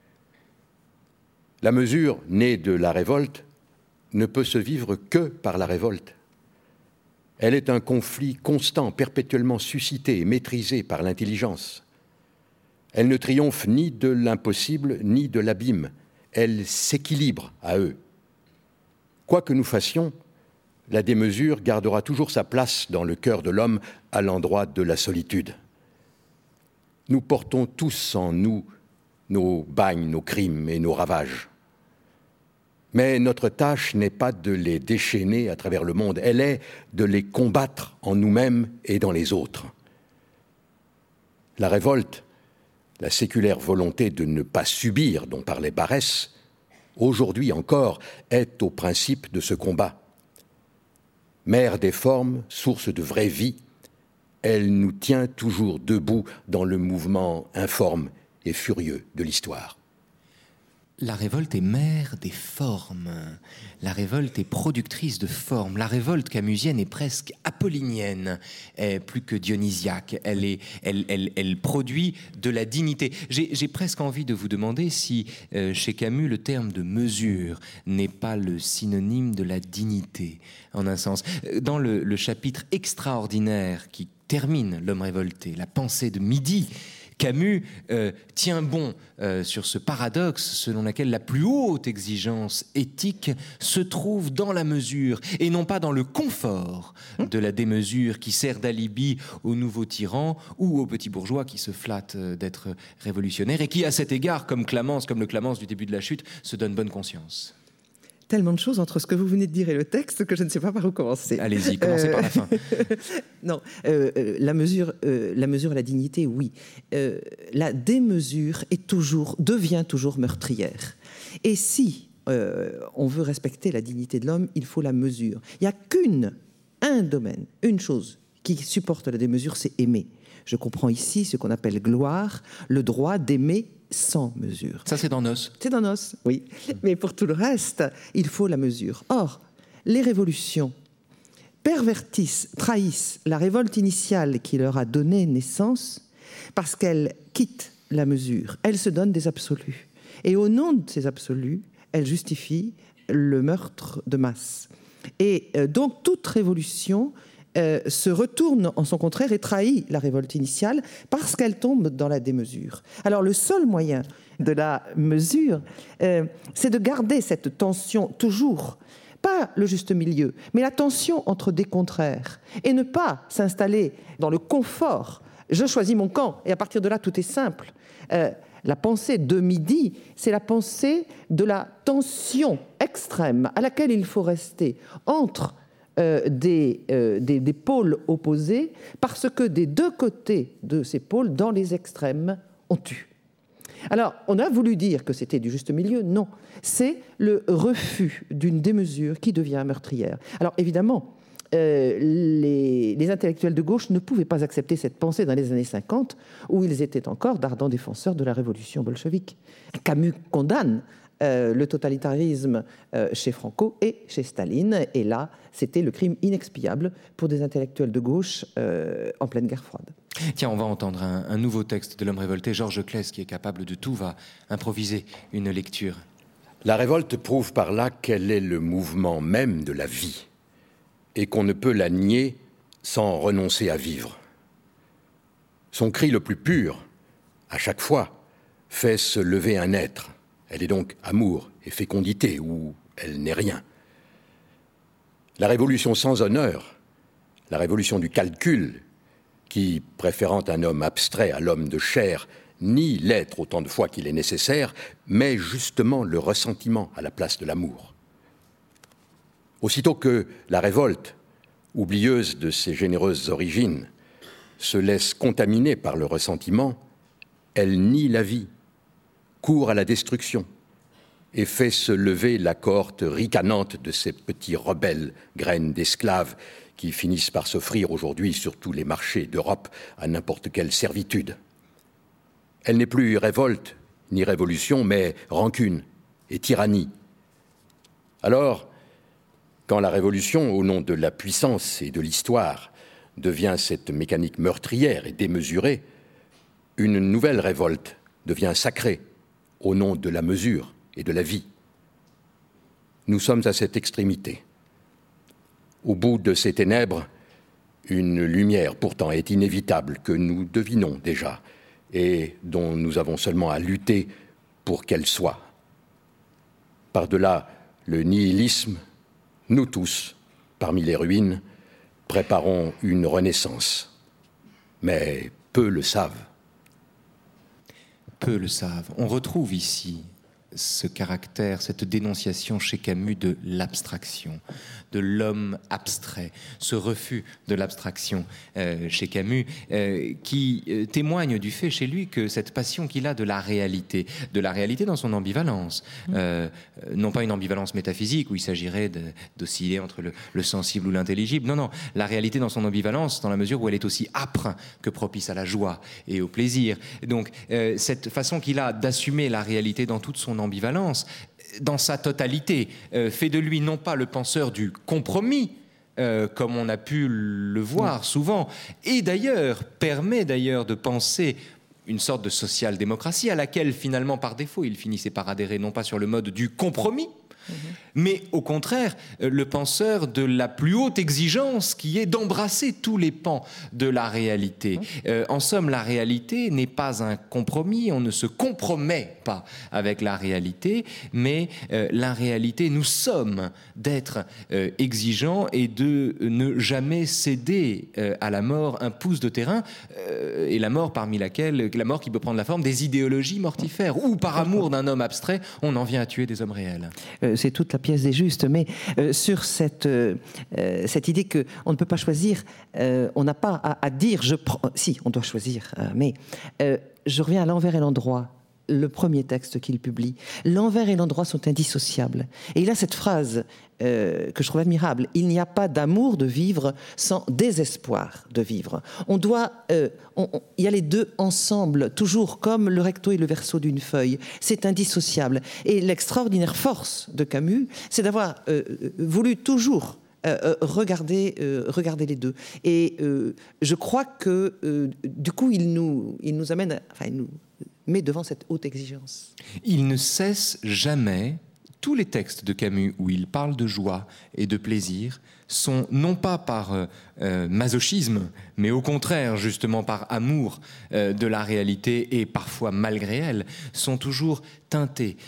[SPEAKER 4] La mesure, née de la révolte, ne peut se vivre que par la révolte. Elle est un conflit constant, perpétuellement suscité et maîtrisé par l'intelligence. Elle ne triomphe ni de l'impossible ni de l'abîme. Elle s'équilibre à eux. Quoi que nous fassions, la démesure gardera toujours sa place dans le cœur de l'homme à l'endroit de la solitude. Nous portons tous en nous nos bagnes, nos crimes et nos ravages. Mais notre tâche n'est pas de les déchaîner à travers le monde, elle est de les combattre en nous-mêmes et dans les autres. La révolte, la séculaire volonté de ne pas subir dont parlait Barrès, aujourd'hui encore, est au principe de ce combat. Mère des formes, source de vraie vie, elle nous tient toujours debout dans le mouvement informe et furieux de l'histoire.
[SPEAKER 1] La révolte est mère des formes. La révolte est productrice de formes. La révolte camusienne est presque apollinienne, plus que dionysiaque. Elle produit de la dignité. J'ai presque envie de vous demander si, chez Camus, le terme de mesure n'est pas le synonyme de la dignité, en un sens. Dans le chapitre extraordinaire qui termine L'Homme révolté, la pensée de midi, Camus tient bon sur ce paradoxe selon lequel la plus haute exigence éthique se trouve dans la mesure et non pas dans le confort de la démesure qui sert d'alibi aux nouveaux tyrans ou aux petits bourgeois qui se flattent d'être révolutionnaires et qui, à cet égard, comme le Clamence du début de la chute, se donne bonne conscience.
[SPEAKER 5] Tellement de choses entre ce que vous venez de dire et le texte que je ne sais pas par où commencer.
[SPEAKER 1] Allez-y, commencez par la fin.
[SPEAKER 5] Non, la mesure et la dignité, oui. La démesure devient toujours meurtrière. Et si on veut respecter la dignité de l'homme, il faut la mesure. Il n'y a un domaine, une chose qui supporte la démesure, c'est aimer. Je comprends ici ce qu'on appelle gloire, le droit d'aimer sans mesure.
[SPEAKER 1] Ça, c'est dans Nos.
[SPEAKER 5] C'est dans Nos, oui. Mais pour tout le reste, il faut la mesure. Or, les révolutions pervertissent, trahissent la révolte initiale qui leur a donné naissance parce qu'elles quittent la mesure. Elles se donnent des absolus. Et au nom de ces absolus, elles justifient le meurtre de masse. Et donc, toute révolution se retourne en son contraire et trahit la révolte initiale parce qu'elle tombe dans la démesure. Alors le seul moyen de la mesure, c'est de garder cette tension toujours, pas le juste milieu, mais la tension entre des contraires, et ne pas s'installer dans le confort. Je choisis mon camp, et à partir de là, tout est simple. La pensée de midi, c'est la pensée de la tension extrême à laquelle il faut rester entre des pôles opposés, parce que des deux côtés de ces pôles, dans les extrêmes, on tue. Alors, on a voulu dire que c'était du juste milieu. Non, c'est le refus d'une démesure qui devient meurtrière. Alors, évidemment, les intellectuels de gauche ne pouvaient pas accepter cette pensée dans les années 50, où ils étaient encore d'ardents défenseurs de la révolution bolchevique. Camus condamne le totalitarisme chez Franco et chez Staline, et là, c'était le crime inexpiable pour des intellectuels de gauche en pleine guerre froide.
[SPEAKER 1] Tiens, on va entendre un nouveau texte de L'Homme révolté. Georges Claes, qui est capable de tout, va improviser une lecture.
[SPEAKER 4] La révolte prouve par là qu'elle est le mouvement même de la vie et qu'on ne peut la nier sans renoncer à vivre. Son cri le plus pur, à chaque fois, fait se lever un être. Elle est donc amour et fécondité, ou elle n'est rien. La révolution sans honneur, la révolution du calcul, qui, préférant un homme abstrait à l'homme de chair, nie l'être autant de fois qu'il est nécessaire, met justement le ressentiment à la place de l'amour. Aussitôt que la révolte, oublieuse de ses généreuses origines, se laisse contaminer par le ressentiment, elle nie la vie, court à la destruction et fait se lever la cohorte ricanante de ces petits rebelles, graines d'esclaves, qui finissent par s'offrir aujourd'hui sur tous les marchés d'Europe à n'importe quelle servitude. Elle n'est plus révolte ni révolution, mais rancune et tyrannie. Alors, quand la révolution, au nom de la puissance et de l'histoire, devient cette mécanique meurtrière et démesurée, une nouvelle révolte devient sacrée, au nom de la mesure et de la vie. Nous sommes à cette extrémité. Au bout de ces ténèbres, une lumière pourtant est inévitable que nous devinons déjà et dont nous avons seulement à lutter pour qu'elle soit. Par-delà le nihilisme, nous tous, parmi les ruines, préparons une renaissance. Mais peu le savent.
[SPEAKER 1] Peu le savent. On retrouve ici ce caractère, cette dénonciation chez Camus de l'abstraction, de l'homme abstrait, ce refus de l'abstraction chez Camus qui témoigne du fait chez lui que cette passion qu'il a de la réalité dans son ambivalence, non pas une ambivalence métaphysique où il s'agirait d'osciller entre le sensible ou l'intelligible, non, la réalité dans son ambivalence dans la mesure où elle est aussi âpre que propice à la joie et au plaisir. Donc cette façon qu'il a d'assumer la réalité dans toute son ambivalence, dans sa totalité, fait de lui non pas le penseur du compromis, comme on a pu le voir souvent, et d'ailleurs permet de penser une sorte de social-démocratie à laquelle finalement par défaut il finissait par adhérer, non pas sur le mode du compromis, mais au contraire, le penseur de la plus haute exigence qui est d'embrasser tous les pans de la réalité. En somme, la réalité n'est pas un compromis, on ne se compromet pas avec la réalité, mais la réalité, nous sommes d'être exigeants et de ne jamais céder à la mort un pouce de terrain, et la mort la mort qui peut prendre la forme des idéologies mortifères, ou par amour d'un homme abstrait, on en vient à tuer des hommes réels.
[SPEAKER 5] C'est toute la pièce des justes, mais sur cette idée qu'on ne peut pas choisir, on n'a pas à dire je prends. Si, on doit choisir, mais je reviens à l'envers et l'endroit. Le premier texte qu'il publie, l'envers et l'endroit sont indissociables. Et il a cette phrase que je trouve admirable: il n'y a pas d'amour de vivre sans désespoir de vivre. On doit, il y a les deux ensemble, toujours comme le recto et le verso d'une feuille. C'est indissociable. Et l'extraordinaire force de Camus, c'est d'avoir voulu toujours regarder les deux. Et je crois que du coup, il nous amène, il nous met devant cette haute exigence.
[SPEAKER 1] Il ne cesse jamais, tous les textes de Camus où il parle de joie et de plaisir sont non pas par masochisme, mais au contraire, justement par amour de la réalité et parfois malgré elle, sont toujours teintés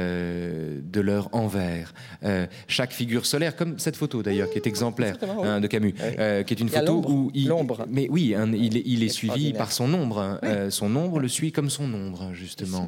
[SPEAKER 1] de leur envers. Chaque figure solaire, comme cette photo d'ailleurs, qui est exemplaire de Camus, qui est une photo où
[SPEAKER 5] l'ombre.
[SPEAKER 1] Mais oui, il est suivi par son ombre. Son ombre le suit comme son ombre, justement,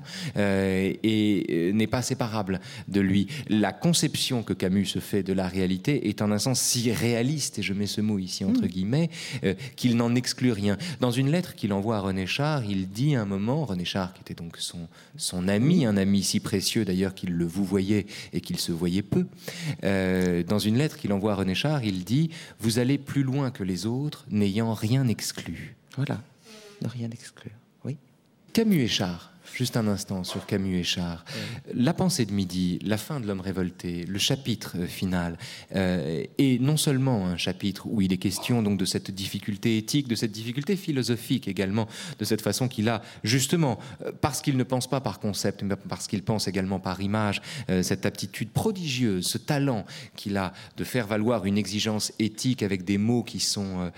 [SPEAKER 1] et n'est pas séparable de lui. La conception que Camus se fait de la réalité est en un sens si réaliste, et je mets ce mot ici entre guillemets, qu'il n'en exclut rien. Dans une lettre qu'il envoie à René Char, il dit un moment, René Char qui était donc son ami, un ami si précieux d'ailleurs qu'il le vouvoyait et qu'il se voyait peu, dans une lettre qu'il envoie à René Char, il dit « Vous allez plus loin que les autres, n'ayant rien exclu ».
[SPEAKER 5] Voilà, ne rien exclure, oui.
[SPEAKER 1] Camus et Char, juste un instant sur Camus et Char. La pensée de midi, la fin de l'homme révolté, le chapitre final, est non seulement un chapitre où il est question donc de cette difficulté éthique, de cette difficulté philosophique également, de cette façon qu'il a justement, parce qu'il ne pense pas par concept, mais parce qu'il pense également par image, cette aptitude prodigieuse, ce talent qu'il a de faire valoir une exigence éthique avec des mots qui sont...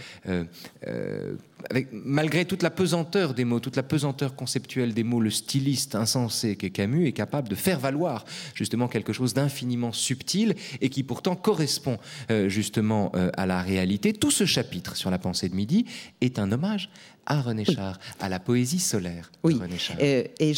[SPEAKER 1] malgré toute la pesanteur des mots, toute la pesanteur conceptuelle des mots, le styliste insensé qu'est Camus est capable de faire valoir justement quelque chose d'infiniment subtil et qui pourtant correspond justement à la réalité. Tout ce chapitre sur la pensée de midi est un hommage à René Char, à la poésie solaire de René Char.
[SPEAKER 5] Et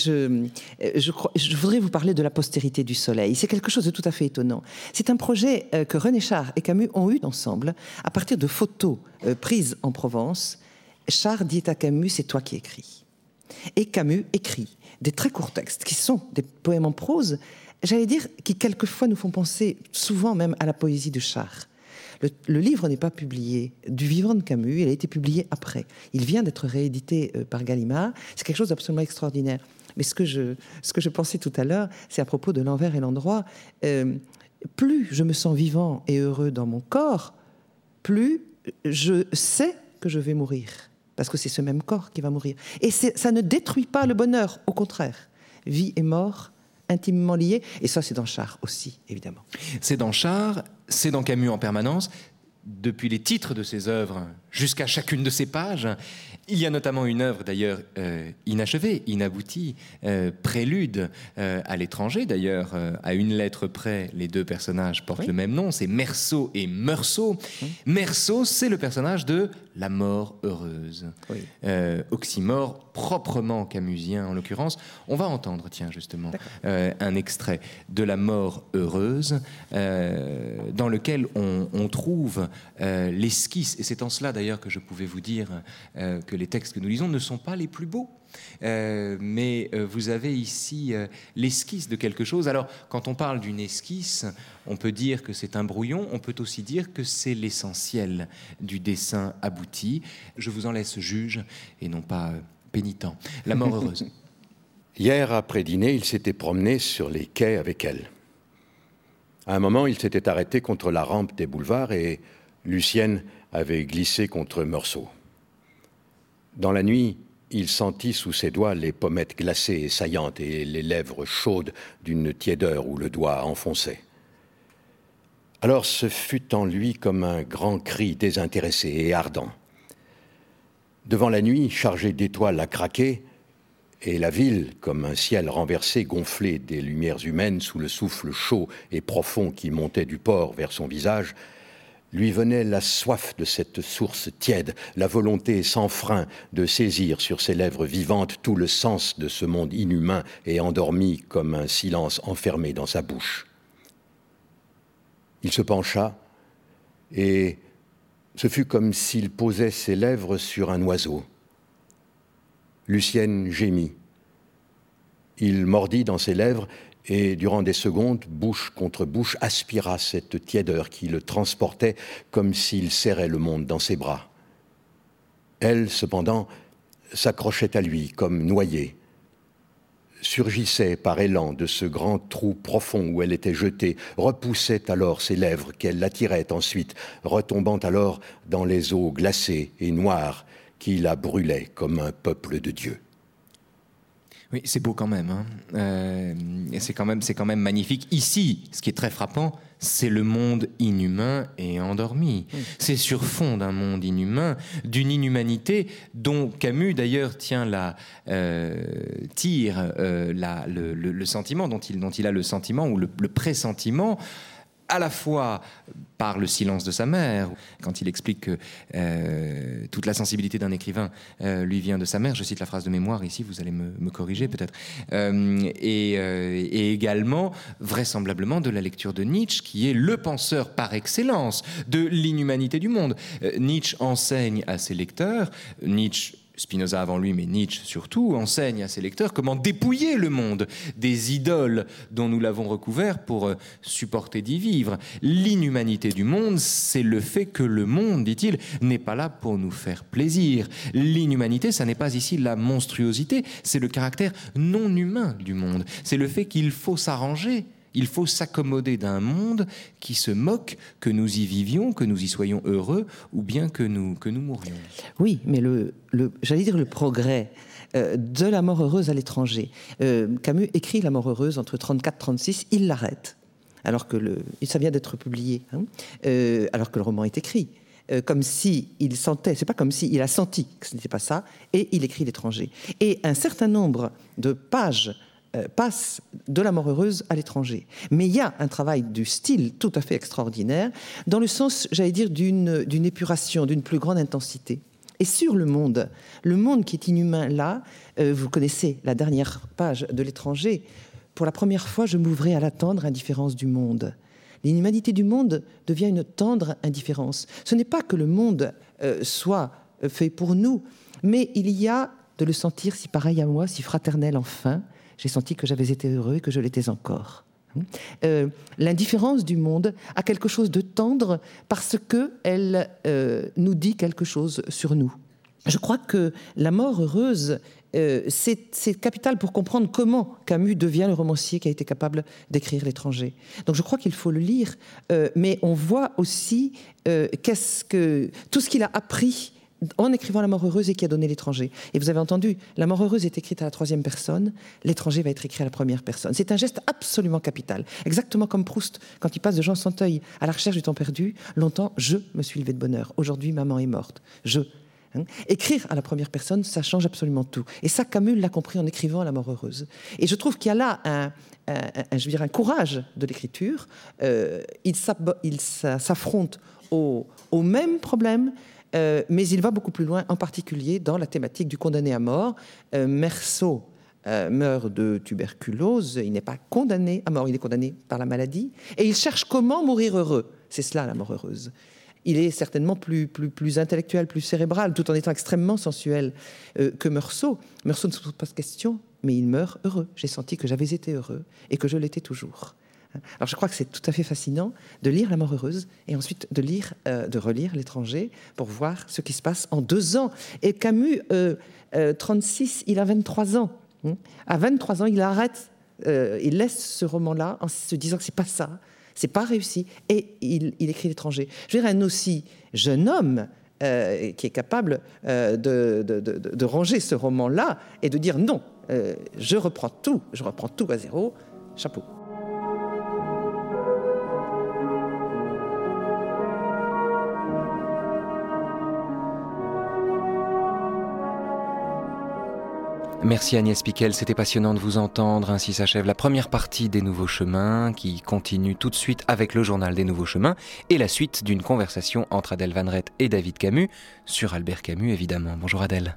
[SPEAKER 5] je voudrais vous parler de la postérité du soleil. C'est quelque chose de tout à fait étonnant. C'est un projet que René Char et Camus ont eu ensemble à partir de photos prises en Provence. Char dit à Camus, c'est toi qui écris. Et Camus écrit des très courts textes qui sont des poèmes en prose, j'allais dire, qui quelquefois nous font penser souvent même à la poésie de Char. Le livre n'est pas publié du vivant de Camus, il a été publié après. Il vient d'être réédité par Gallimard. C'est quelque chose d'absolument extraordinaire. Mais ce que je pensais tout à l'heure, c'est à propos de l'envers et l'endroit. Plus je me sens vivant et heureux dans mon corps, plus je sais que je vais mourir. Parce que c'est ce même corps qui va mourir. Et ça ne détruit pas le bonheur, au contraire. Vie et mort, intimement liés. Et ça, c'est dans Char aussi, évidemment.
[SPEAKER 1] C'est dans Char, c'est dans Camus en permanence. Depuis les titres de ses œuvres jusqu'à chacune de ses pages, il y a notamment une œuvre d'ailleurs inachevée, inaboutie, prélude à l'étranger d'ailleurs, à une lettre près, les deux personnages portent le même nom, c'est Meursault et Meursault. Meursault, c'est le personnage de la mort heureuse. Oxymore proprement camusien en l'occurrence. On va entendre, tiens justement, un extrait de la mort heureuse dans lequel on trouve l'esquisse, et c'est en cela d'ailleurs que je pouvais vous dire que les textes que nous lisons ne sont pas les plus beaux, mais vous avez ici l'esquisse de quelque chose. Alors quand on parle d'une esquisse, on peut dire que c'est un brouillon, on peut aussi dire que c'est l'essentiel du dessin abouti. Je vous en laisse juge et non pas pénitent. La mort heureuse.
[SPEAKER 4] Hier après dîner, il s'était promené sur les quais avec elle. À un moment, il s'était arrêté contre la rampe des boulevards et Lucienne avait glissé contre Meursault. Dans la nuit, il sentit sous ses doigts les pommettes glacées et saillantes et les lèvres chaudes d'une tiédeur où le doigt enfonçait. Alors ce fut en lui comme un grand cri désintéressé et ardent. Devant la nuit, chargée d'étoiles à craquer, et la ville, comme un ciel renversé, gonflé des lumières humaines sous le souffle chaud et profond qui montait du port vers son visage, lui venait la soif de cette source tiède, la volonté sans frein de saisir sur ses lèvres vivantes tout le sens de ce monde inhumain et endormi comme un silence enfermé dans sa bouche. Il se pencha et ce fut comme s'il posait ses lèvres sur un oiseau. Lucienne gémit. Il mordit dans ses lèvres et, durant des secondes, bouche contre bouche, aspira cette tiédeur qui le transportait comme s'il serrait le monde dans ses bras. Elle, cependant, s'accrochait à lui comme noyée, surgissait par élan de ce grand trou profond où elle était jetée, repoussait alors ses lèvres qu'elle attiraient ensuite, retombant alors dans les eaux glacées et noires qui la brûlaient comme un peuple de Dieu.
[SPEAKER 1] Oui, c'est beau quand même, hein. C'est quand même magnifique. Ici, ce qui est très frappant, c'est le monde inhumain et endormi. C'est sur fond d'un monde inhumain, d'une inhumanité dont Camus d'ailleurs tire le sentiment, dont il a le sentiment ou le pressentiment, à la fois par le silence de sa mère, quand il explique que toute la sensibilité d'un écrivain lui vient de sa mère, je cite la phrase de mémoire ici, vous allez me corriger peut-être, et également vraisemblablement de la lecture de Nietzsche, qui est le penseur par excellence de l'inhumanité du monde. Nietzsche enseigne à ses lecteurs, Nietzsche Spinoza avant lui, mais Nietzsche surtout, enseigne à ses lecteurs comment dépouiller le monde des idoles dont nous l'avons recouvert pour supporter d'y vivre. L'inhumanité du monde, c'est le fait que le monde, dit-il, n'est pas là pour nous faire plaisir. L'inhumanité, ça n'est pas ici la monstruosité, c'est le caractère non humain du monde. C'est le fait qu'il faut s'arranger. Il faut s'accommoder d'un monde qui se moque que nous y vivions, que nous y soyons heureux, ou bien que nous mourions.
[SPEAKER 5] Oui, mais j'allais dire le progrès de la mort heureuse à l'étranger. Camus écrit La mort heureuse entre 34-36, il l'arrête, alors que ça vient d'être publié, alors que le roman est écrit. Comme si il sentait, c'est pas comme si il a senti que ce n'était pas ça, et il écrit L'étranger. Et un certain nombre de pages passe de La mort heureuse à l'étranger. Mais il y a un travail du style tout à fait extraordinaire, dans le sens, j'allais dire, d'une épuration, d'une plus grande intensité. Et sur le monde qui est inhumain là, vous connaissez la dernière page de L'étranger, pour la première fois, je m'ouvrais à la tendre indifférence du monde. L'inhumanité du monde devient une tendre indifférence. Ce n'est pas que le monde soit fait pour nous, mais il y a de le sentir si pareil à moi, si fraternel enfin. J'ai senti que j'avais été heureux et que je l'étais encore. L'indifférence du monde a quelque chose de tendre parce qu'elle nous dit quelque chose sur nous. Je crois que La mort heureuse, c'est capital pour comprendre comment Camus devient le romancier qui a été capable d'écrire L'étranger. Donc je crois qu'il faut le lire, mais on voit aussi tout ce qu'il a appris en écrivant La mort heureuse et qui a donné L'étranger. Et vous avez entendu, La mort heureuse est écrite à la 3e personne, L'étranger va être écrit à la 1re personne. C'est un geste absolument capital. Exactement comme Proust, quand il passe de Jean Santeuil à La recherche du temps perdu, longtemps, je me suis levé de bonne heure. Aujourd'hui, maman est morte. Écrire à la 1re personne, ça change absolument tout. Et ça, Camus l'a compris en écrivant La mort heureuse. Et je trouve qu'il y a là un courage de l'écriture. Il s'affronte aux mêmes problèmes, mais il va beaucoup plus loin, en particulier dans la thématique du condamné à mort. Meursault meurt de tuberculose, il n'est pas condamné à mort, il est condamné par la maladie, et il cherche comment mourir heureux. C'est cela, La mort heureuse. Il est certainement plus intellectuel, plus cérébral, tout en étant extrêmement sensuel que Meursault. Meursault ne se pose pas de questions, mais il meurt heureux. J'ai senti que j'avais été heureux et que je l'étais toujours. Alors je crois que c'est tout à fait fascinant de lire La mort heureuse et ensuite de relire L'étranger pour voir ce qui se passe en 2 ans. Et Camus, 36, il a 23 ans. À 23 ans, il arrête, il laisse ce roman-là en se disant que c'est pas ça, c'est pas réussi, et il écrit L'étranger. Je veux dire, un aussi jeune homme qui est capable de ranger ce roman-là et de dire non, je reprends tout à zéro, chapeau.
[SPEAKER 1] Merci Agnès Piquel, c'était passionnant de vous entendre. Ainsi s'achève la première partie des Nouveaux Chemins qui continue tout de suite avec le journal des Nouveaux Chemins et la suite d'une conversation entre Adèle Van Rett et David Camus sur Albert Camus évidemment. Bonjour Adèle.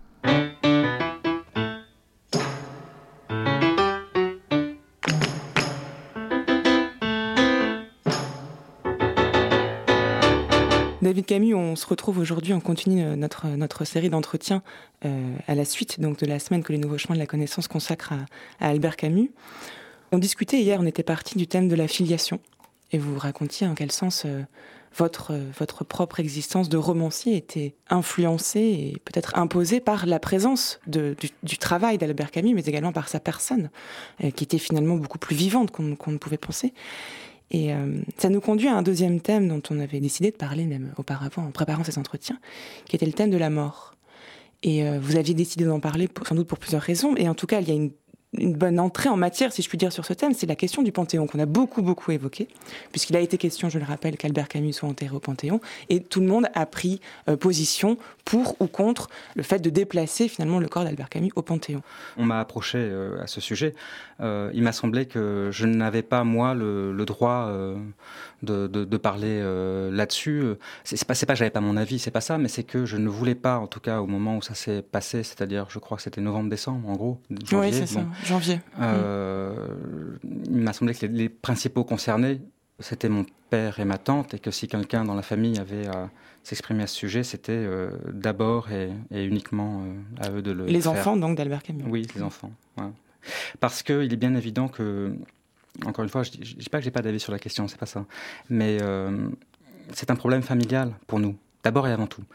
[SPEAKER 6] David Camus, on se retrouve aujourd'hui, on continue notre série d'entretiens à la suite donc, de la semaine que les Nouveaux Chemins de la Connaissance consacrent à Albert Camus. On discutait hier, on était parti du thème de la filiation, et vous racontiez en quel sens votre propre existence de romancier était influencée et peut-être imposée par la présence du travail d'Albert Camus, mais également par sa personne, qui était finalement beaucoup plus vivante qu'on ne pouvait penser. Et ça nous conduit à un deuxième thème dont on avait décidé de parler même auparavant en préparant ces entretiens, qui était le thème de la mort. Et vous aviez décidé d'en parler sans doute pour plusieurs raisons, et en tout cas il y a une bonne entrée en matière, si je puis dire, sur ce thème, c'est la question du Panthéon, qu'on a beaucoup évoqué, puisqu'il a été question, je le rappelle, qu'Albert Camus soit enterré au Panthéon, et tout le monde a pris position pour ou contre le fait de déplacer finalement le corps d'Albert Camus au Panthéon.
[SPEAKER 7] On m'a approché à ce sujet. Il m'a semblé que je n'avais pas, moi, le droit de parler là-dessus. C'est pas que j'avais pas mon avis, c'est pas ça, mais c'est que je ne voulais pas, en tout cas au moment où ça s'est passé, c'est-à-dire, je crois que c'était novembre-décembre, en gros. Janvier,
[SPEAKER 6] oui, c'est ça, janvier.
[SPEAKER 7] Il m'a semblé que les principaux concernés c'était mon père et ma tante, et que si quelqu'un dans la famille avait à s'exprimer à ce sujet, c'était d'abord et uniquement à eux de le faire.
[SPEAKER 6] Les enfants, donc, d'Albert Camus.
[SPEAKER 7] Oui, les enfants. Ouais. Parce qu'il est bien évident que, encore une fois, je ne dis pas que je n'ai pas d'avis sur la question, c'est pas ça. Mais c'est un problème familial pour nous, d'abord et avant tout.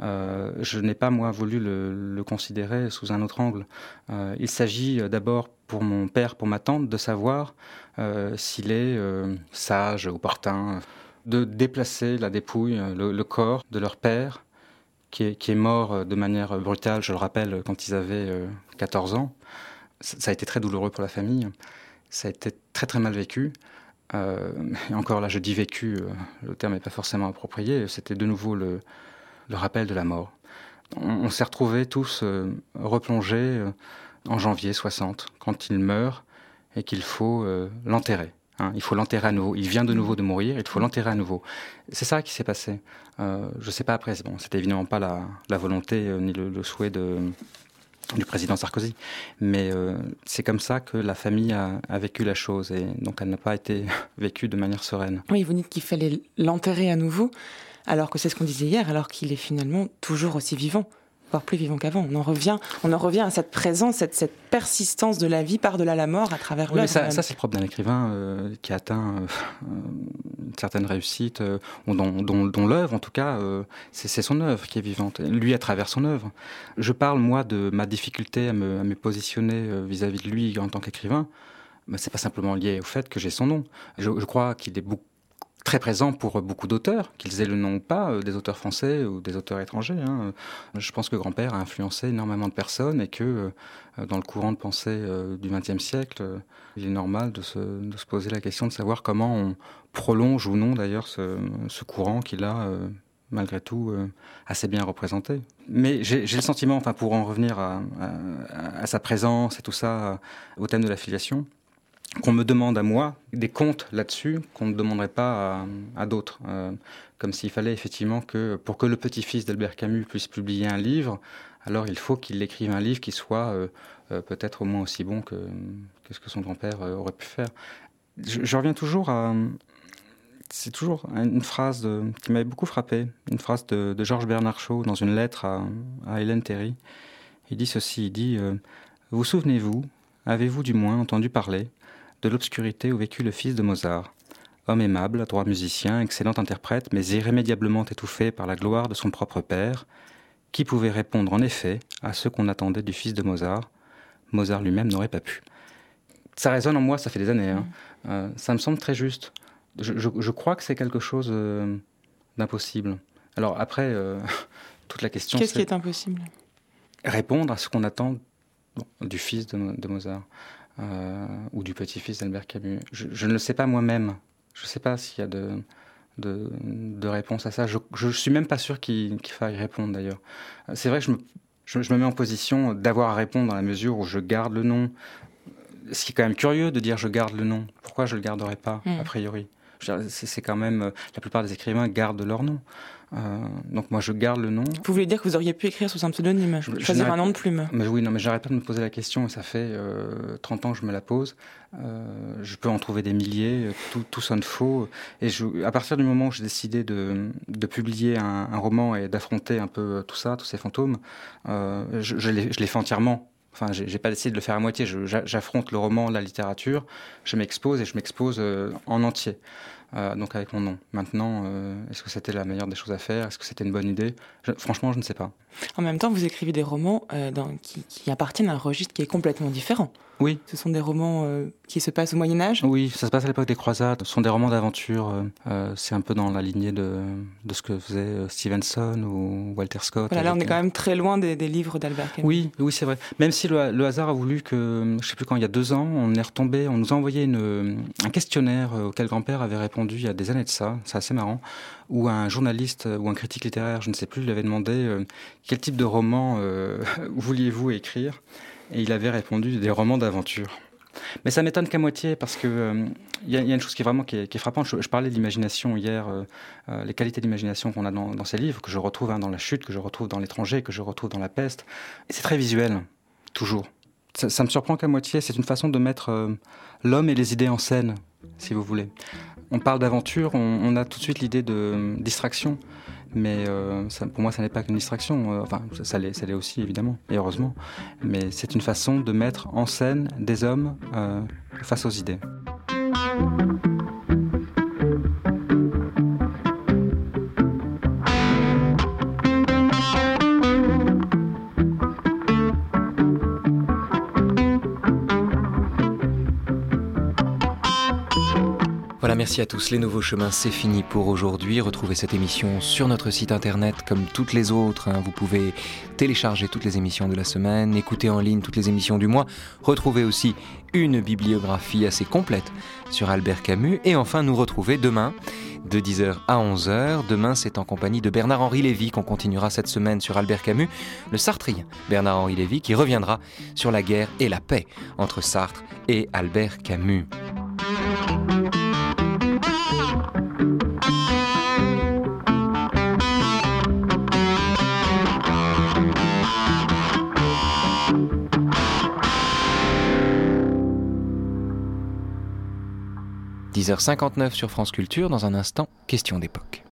[SPEAKER 7] Je n'ai pas, moi, voulu le considérer sous un autre angle. Il s'agit d'abord, pour mon père, pour ma tante, de savoir s'il est sage, opportun, de déplacer la dépouille, le corps de leur père, qui est mort de manière brutale, je le rappelle, quand ils avaient 14 ans. Ça a été très douloureux pour la famille. Ça a été très très mal vécu. Et encore là, je dis vécu, le terme n'est pas forcément approprié. C'était de nouveau le rappel de la mort. On s'est retrouvés tous replongés en janvier 60, quand il meurt et qu'il faut l'enterrer. Il faut l'enterrer à nouveau. Il vient de nouveau de mourir, il faut l'enterrer à nouveau. C'est ça qui s'est passé. Je ne sais pas après. Bon, c'était évidemment pas la volonté ni le souhait du président Sarkozy. Mais c'est comme ça que la famille a vécu la chose. Et donc elle n'a pas été vécue de manière sereine.
[SPEAKER 6] Oui, vous dites qu'il fallait l'enterrer à nouveau, alors que c'est ce qu'on disait hier, alors qu'il est finalement toujours aussi vivant, voire plus vivant qu'avant. On en revient à cette présence, cette persistance de la vie par-delà la mort à travers l'œuvre.
[SPEAKER 7] Mais ça c'est le propre d'un écrivain qui a atteint une certaine réussite, dont l'œuvre, en tout cas, c'est son œuvre qui est vivante. Lui, à travers son œuvre. Je parle, moi, de ma difficulté à me positionner vis-à-vis de lui en tant qu'écrivain. Mais c'est pas simplement lié au fait que j'ai son nom. Je crois qu'il est très présent pour beaucoup d'auteurs, qu'ils aient le nom ou pas, des auteurs français ou des auteurs étrangers. Je pense que Grand-Père a influencé énormément de personnes et que dans le courant de pensée du XXe siècle, il est normal de se poser la question de savoir comment on prolonge ou non d'ailleurs ce courant qu'il a malgré tout assez bien représenté. Mais j'ai le sentiment, pour en revenir à sa présence et tout ça, au thème de la filiation, qu'on me demande à moi des comptes là-dessus qu'on ne demanderait pas à d'autres. Comme s'il fallait effectivement que, pour que le petit-fils d'Albert Camus puisse publier un livre, alors il faut qu'il écrive un livre qui soit peut-être au moins aussi bon que ce que son grand-père aurait pu faire. Je reviens toujours à... C'est toujours une phrase qui m'avait beaucoup frappé, une phrase de Georges Bernard Shaw dans une lettre à Hélène Terry. Il dit ceci, il dit « Vous souvenez-vous, avez-vous du moins entendu parler de l'obscurité où vécut le fils de Mozart, homme aimable, droit musicien, excellent interprète, mais irrémédiablement étouffé par la gloire de son propre père, qui pouvait répondre en effet à ce qu'on attendait du fils de Mozart. Mozart lui-même n'aurait pas pu. » Ça résonne en moi, ça fait des années. Ça me semble très juste. Je crois que c'est quelque chose d'impossible. Alors après, toute la question...
[SPEAKER 6] Qu'est-ce qui est impossible ?
[SPEAKER 7] Répondre à ce qu'on attend du fils de Mozart. Ou du petit-fils d'Albert Camus. Je ne le sais pas moi-même. Je ne sais pas s'il y a de réponse à ça. Je ne suis même pas sûr qu'il faille répondre d'ailleurs. C'est vrai que je me mets en position d'avoir à répondre dans la mesure où je garde le nom. Ce qui est quand même curieux de dire je garde le nom. Pourquoi je ne le garderais pas, a priori ? C'est quand même... La plupart des écrivains gardent leur nom. Donc moi je garde le nom.
[SPEAKER 6] Vous voulez dire que vous auriez pu écrire sous un pseudonyme, choisir un nom de plume.
[SPEAKER 7] Mais oui, non, mais j'arrête pas de me poser la question, et ça fait 30 ans que je me la pose. Je peux en trouver des milliers, tout sonne faux. Et à partir du moment où j'ai décidé de publier un roman et d'affronter un peu tout ça, tous ces fantômes, je l'ai fait entièrement. Enfin, j'ai pas décidé de le faire à moitié. J'affronte le roman, la littérature, je m'expose et je m'expose en entier. Donc avec mon nom. Maintenant, est-ce que c'était la meilleure des choses à faire ? Est-ce que c'était une bonne idée ? Franchement, je ne sais pas.
[SPEAKER 6] En même temps, vous écrivez des romans qui appartiennent à un registre qui est complètement différent.
[SPEAKER 7] Oui.
[SPEAKER 6] Ce sont des romans qui se passent au Moyen-Âge ?
[SPEAKER 7] Oui, ça se passe à l'époque des croisades. Ce sont des romans d'aventure. C'est un peu dans la lignée de ce que faisait Stevenson ou Walter Scott.
[SPEAKER 6] Voilà, là, on est quand même très loin des livres d'Albert Camus.
[SPEAKER 7] Oui, c'est vrai. Même si le hasard a voulu que, je ne sais plus quand, il y a 2 ans, on nous a envoyé un questionnaire auquel Grand-Père avait répondu il y a des années de ça. C'est assez marrant. Où un journaliste ou un critique littéraire, je ne sais plus, lui avait demandé quel type de roman vouliez-vous écrire ? Et il avait répondu des romans d'aventure. Mais ça m'étonne qu'à moitié, parce que y a une chose qui est frappante. Je parlais de l'imagination hier, les qualités d'imagination qu'on a dans ces livres, que je retrouve dans La Chute, que je retrouve dans L'Étranger, que je retrouve dans La Peste. Et c'est très visuel, toujours. Ça me surprend qu'à moitié, c'est une façon de mettre l'homme et les idées en scène, si vous voulez. on parle d'aventure, on a tout de suite l'idée de distraction. Mais pour moi, ça n'est pas qu'une distraction. Enfin, ça l'est aussi, évidemment, et heureusement. Mais c'est une façon de mettre en scène des hommes face aux idées.
[SPEAKER 1] Voilà, merci à tous. Les Nouveaux Chemins, c'est fini pour aujourd'hui. Retrouvez cette émission sur notre site internet comme toutes les autres. Vous pouvez télécharger toutes les émissions de la semaine, écouter en ligne toutes les émissions du mois. Retrouvez aussi une bibliographie assez complète sur Albert Camus. Et enfin, nous retrouver demain de 10h à 11h. Demain, c'est en compagnie de Bernard-Henri Lévy qu'on continuera cette semaine sur Albert Camus, le Sartrien Bernard-Henri Lévy qui reviendra sur la guerre et la paix entre Sartre et Albert Camus. – 10h59 sur France Culture, dans un instant, question d'époque.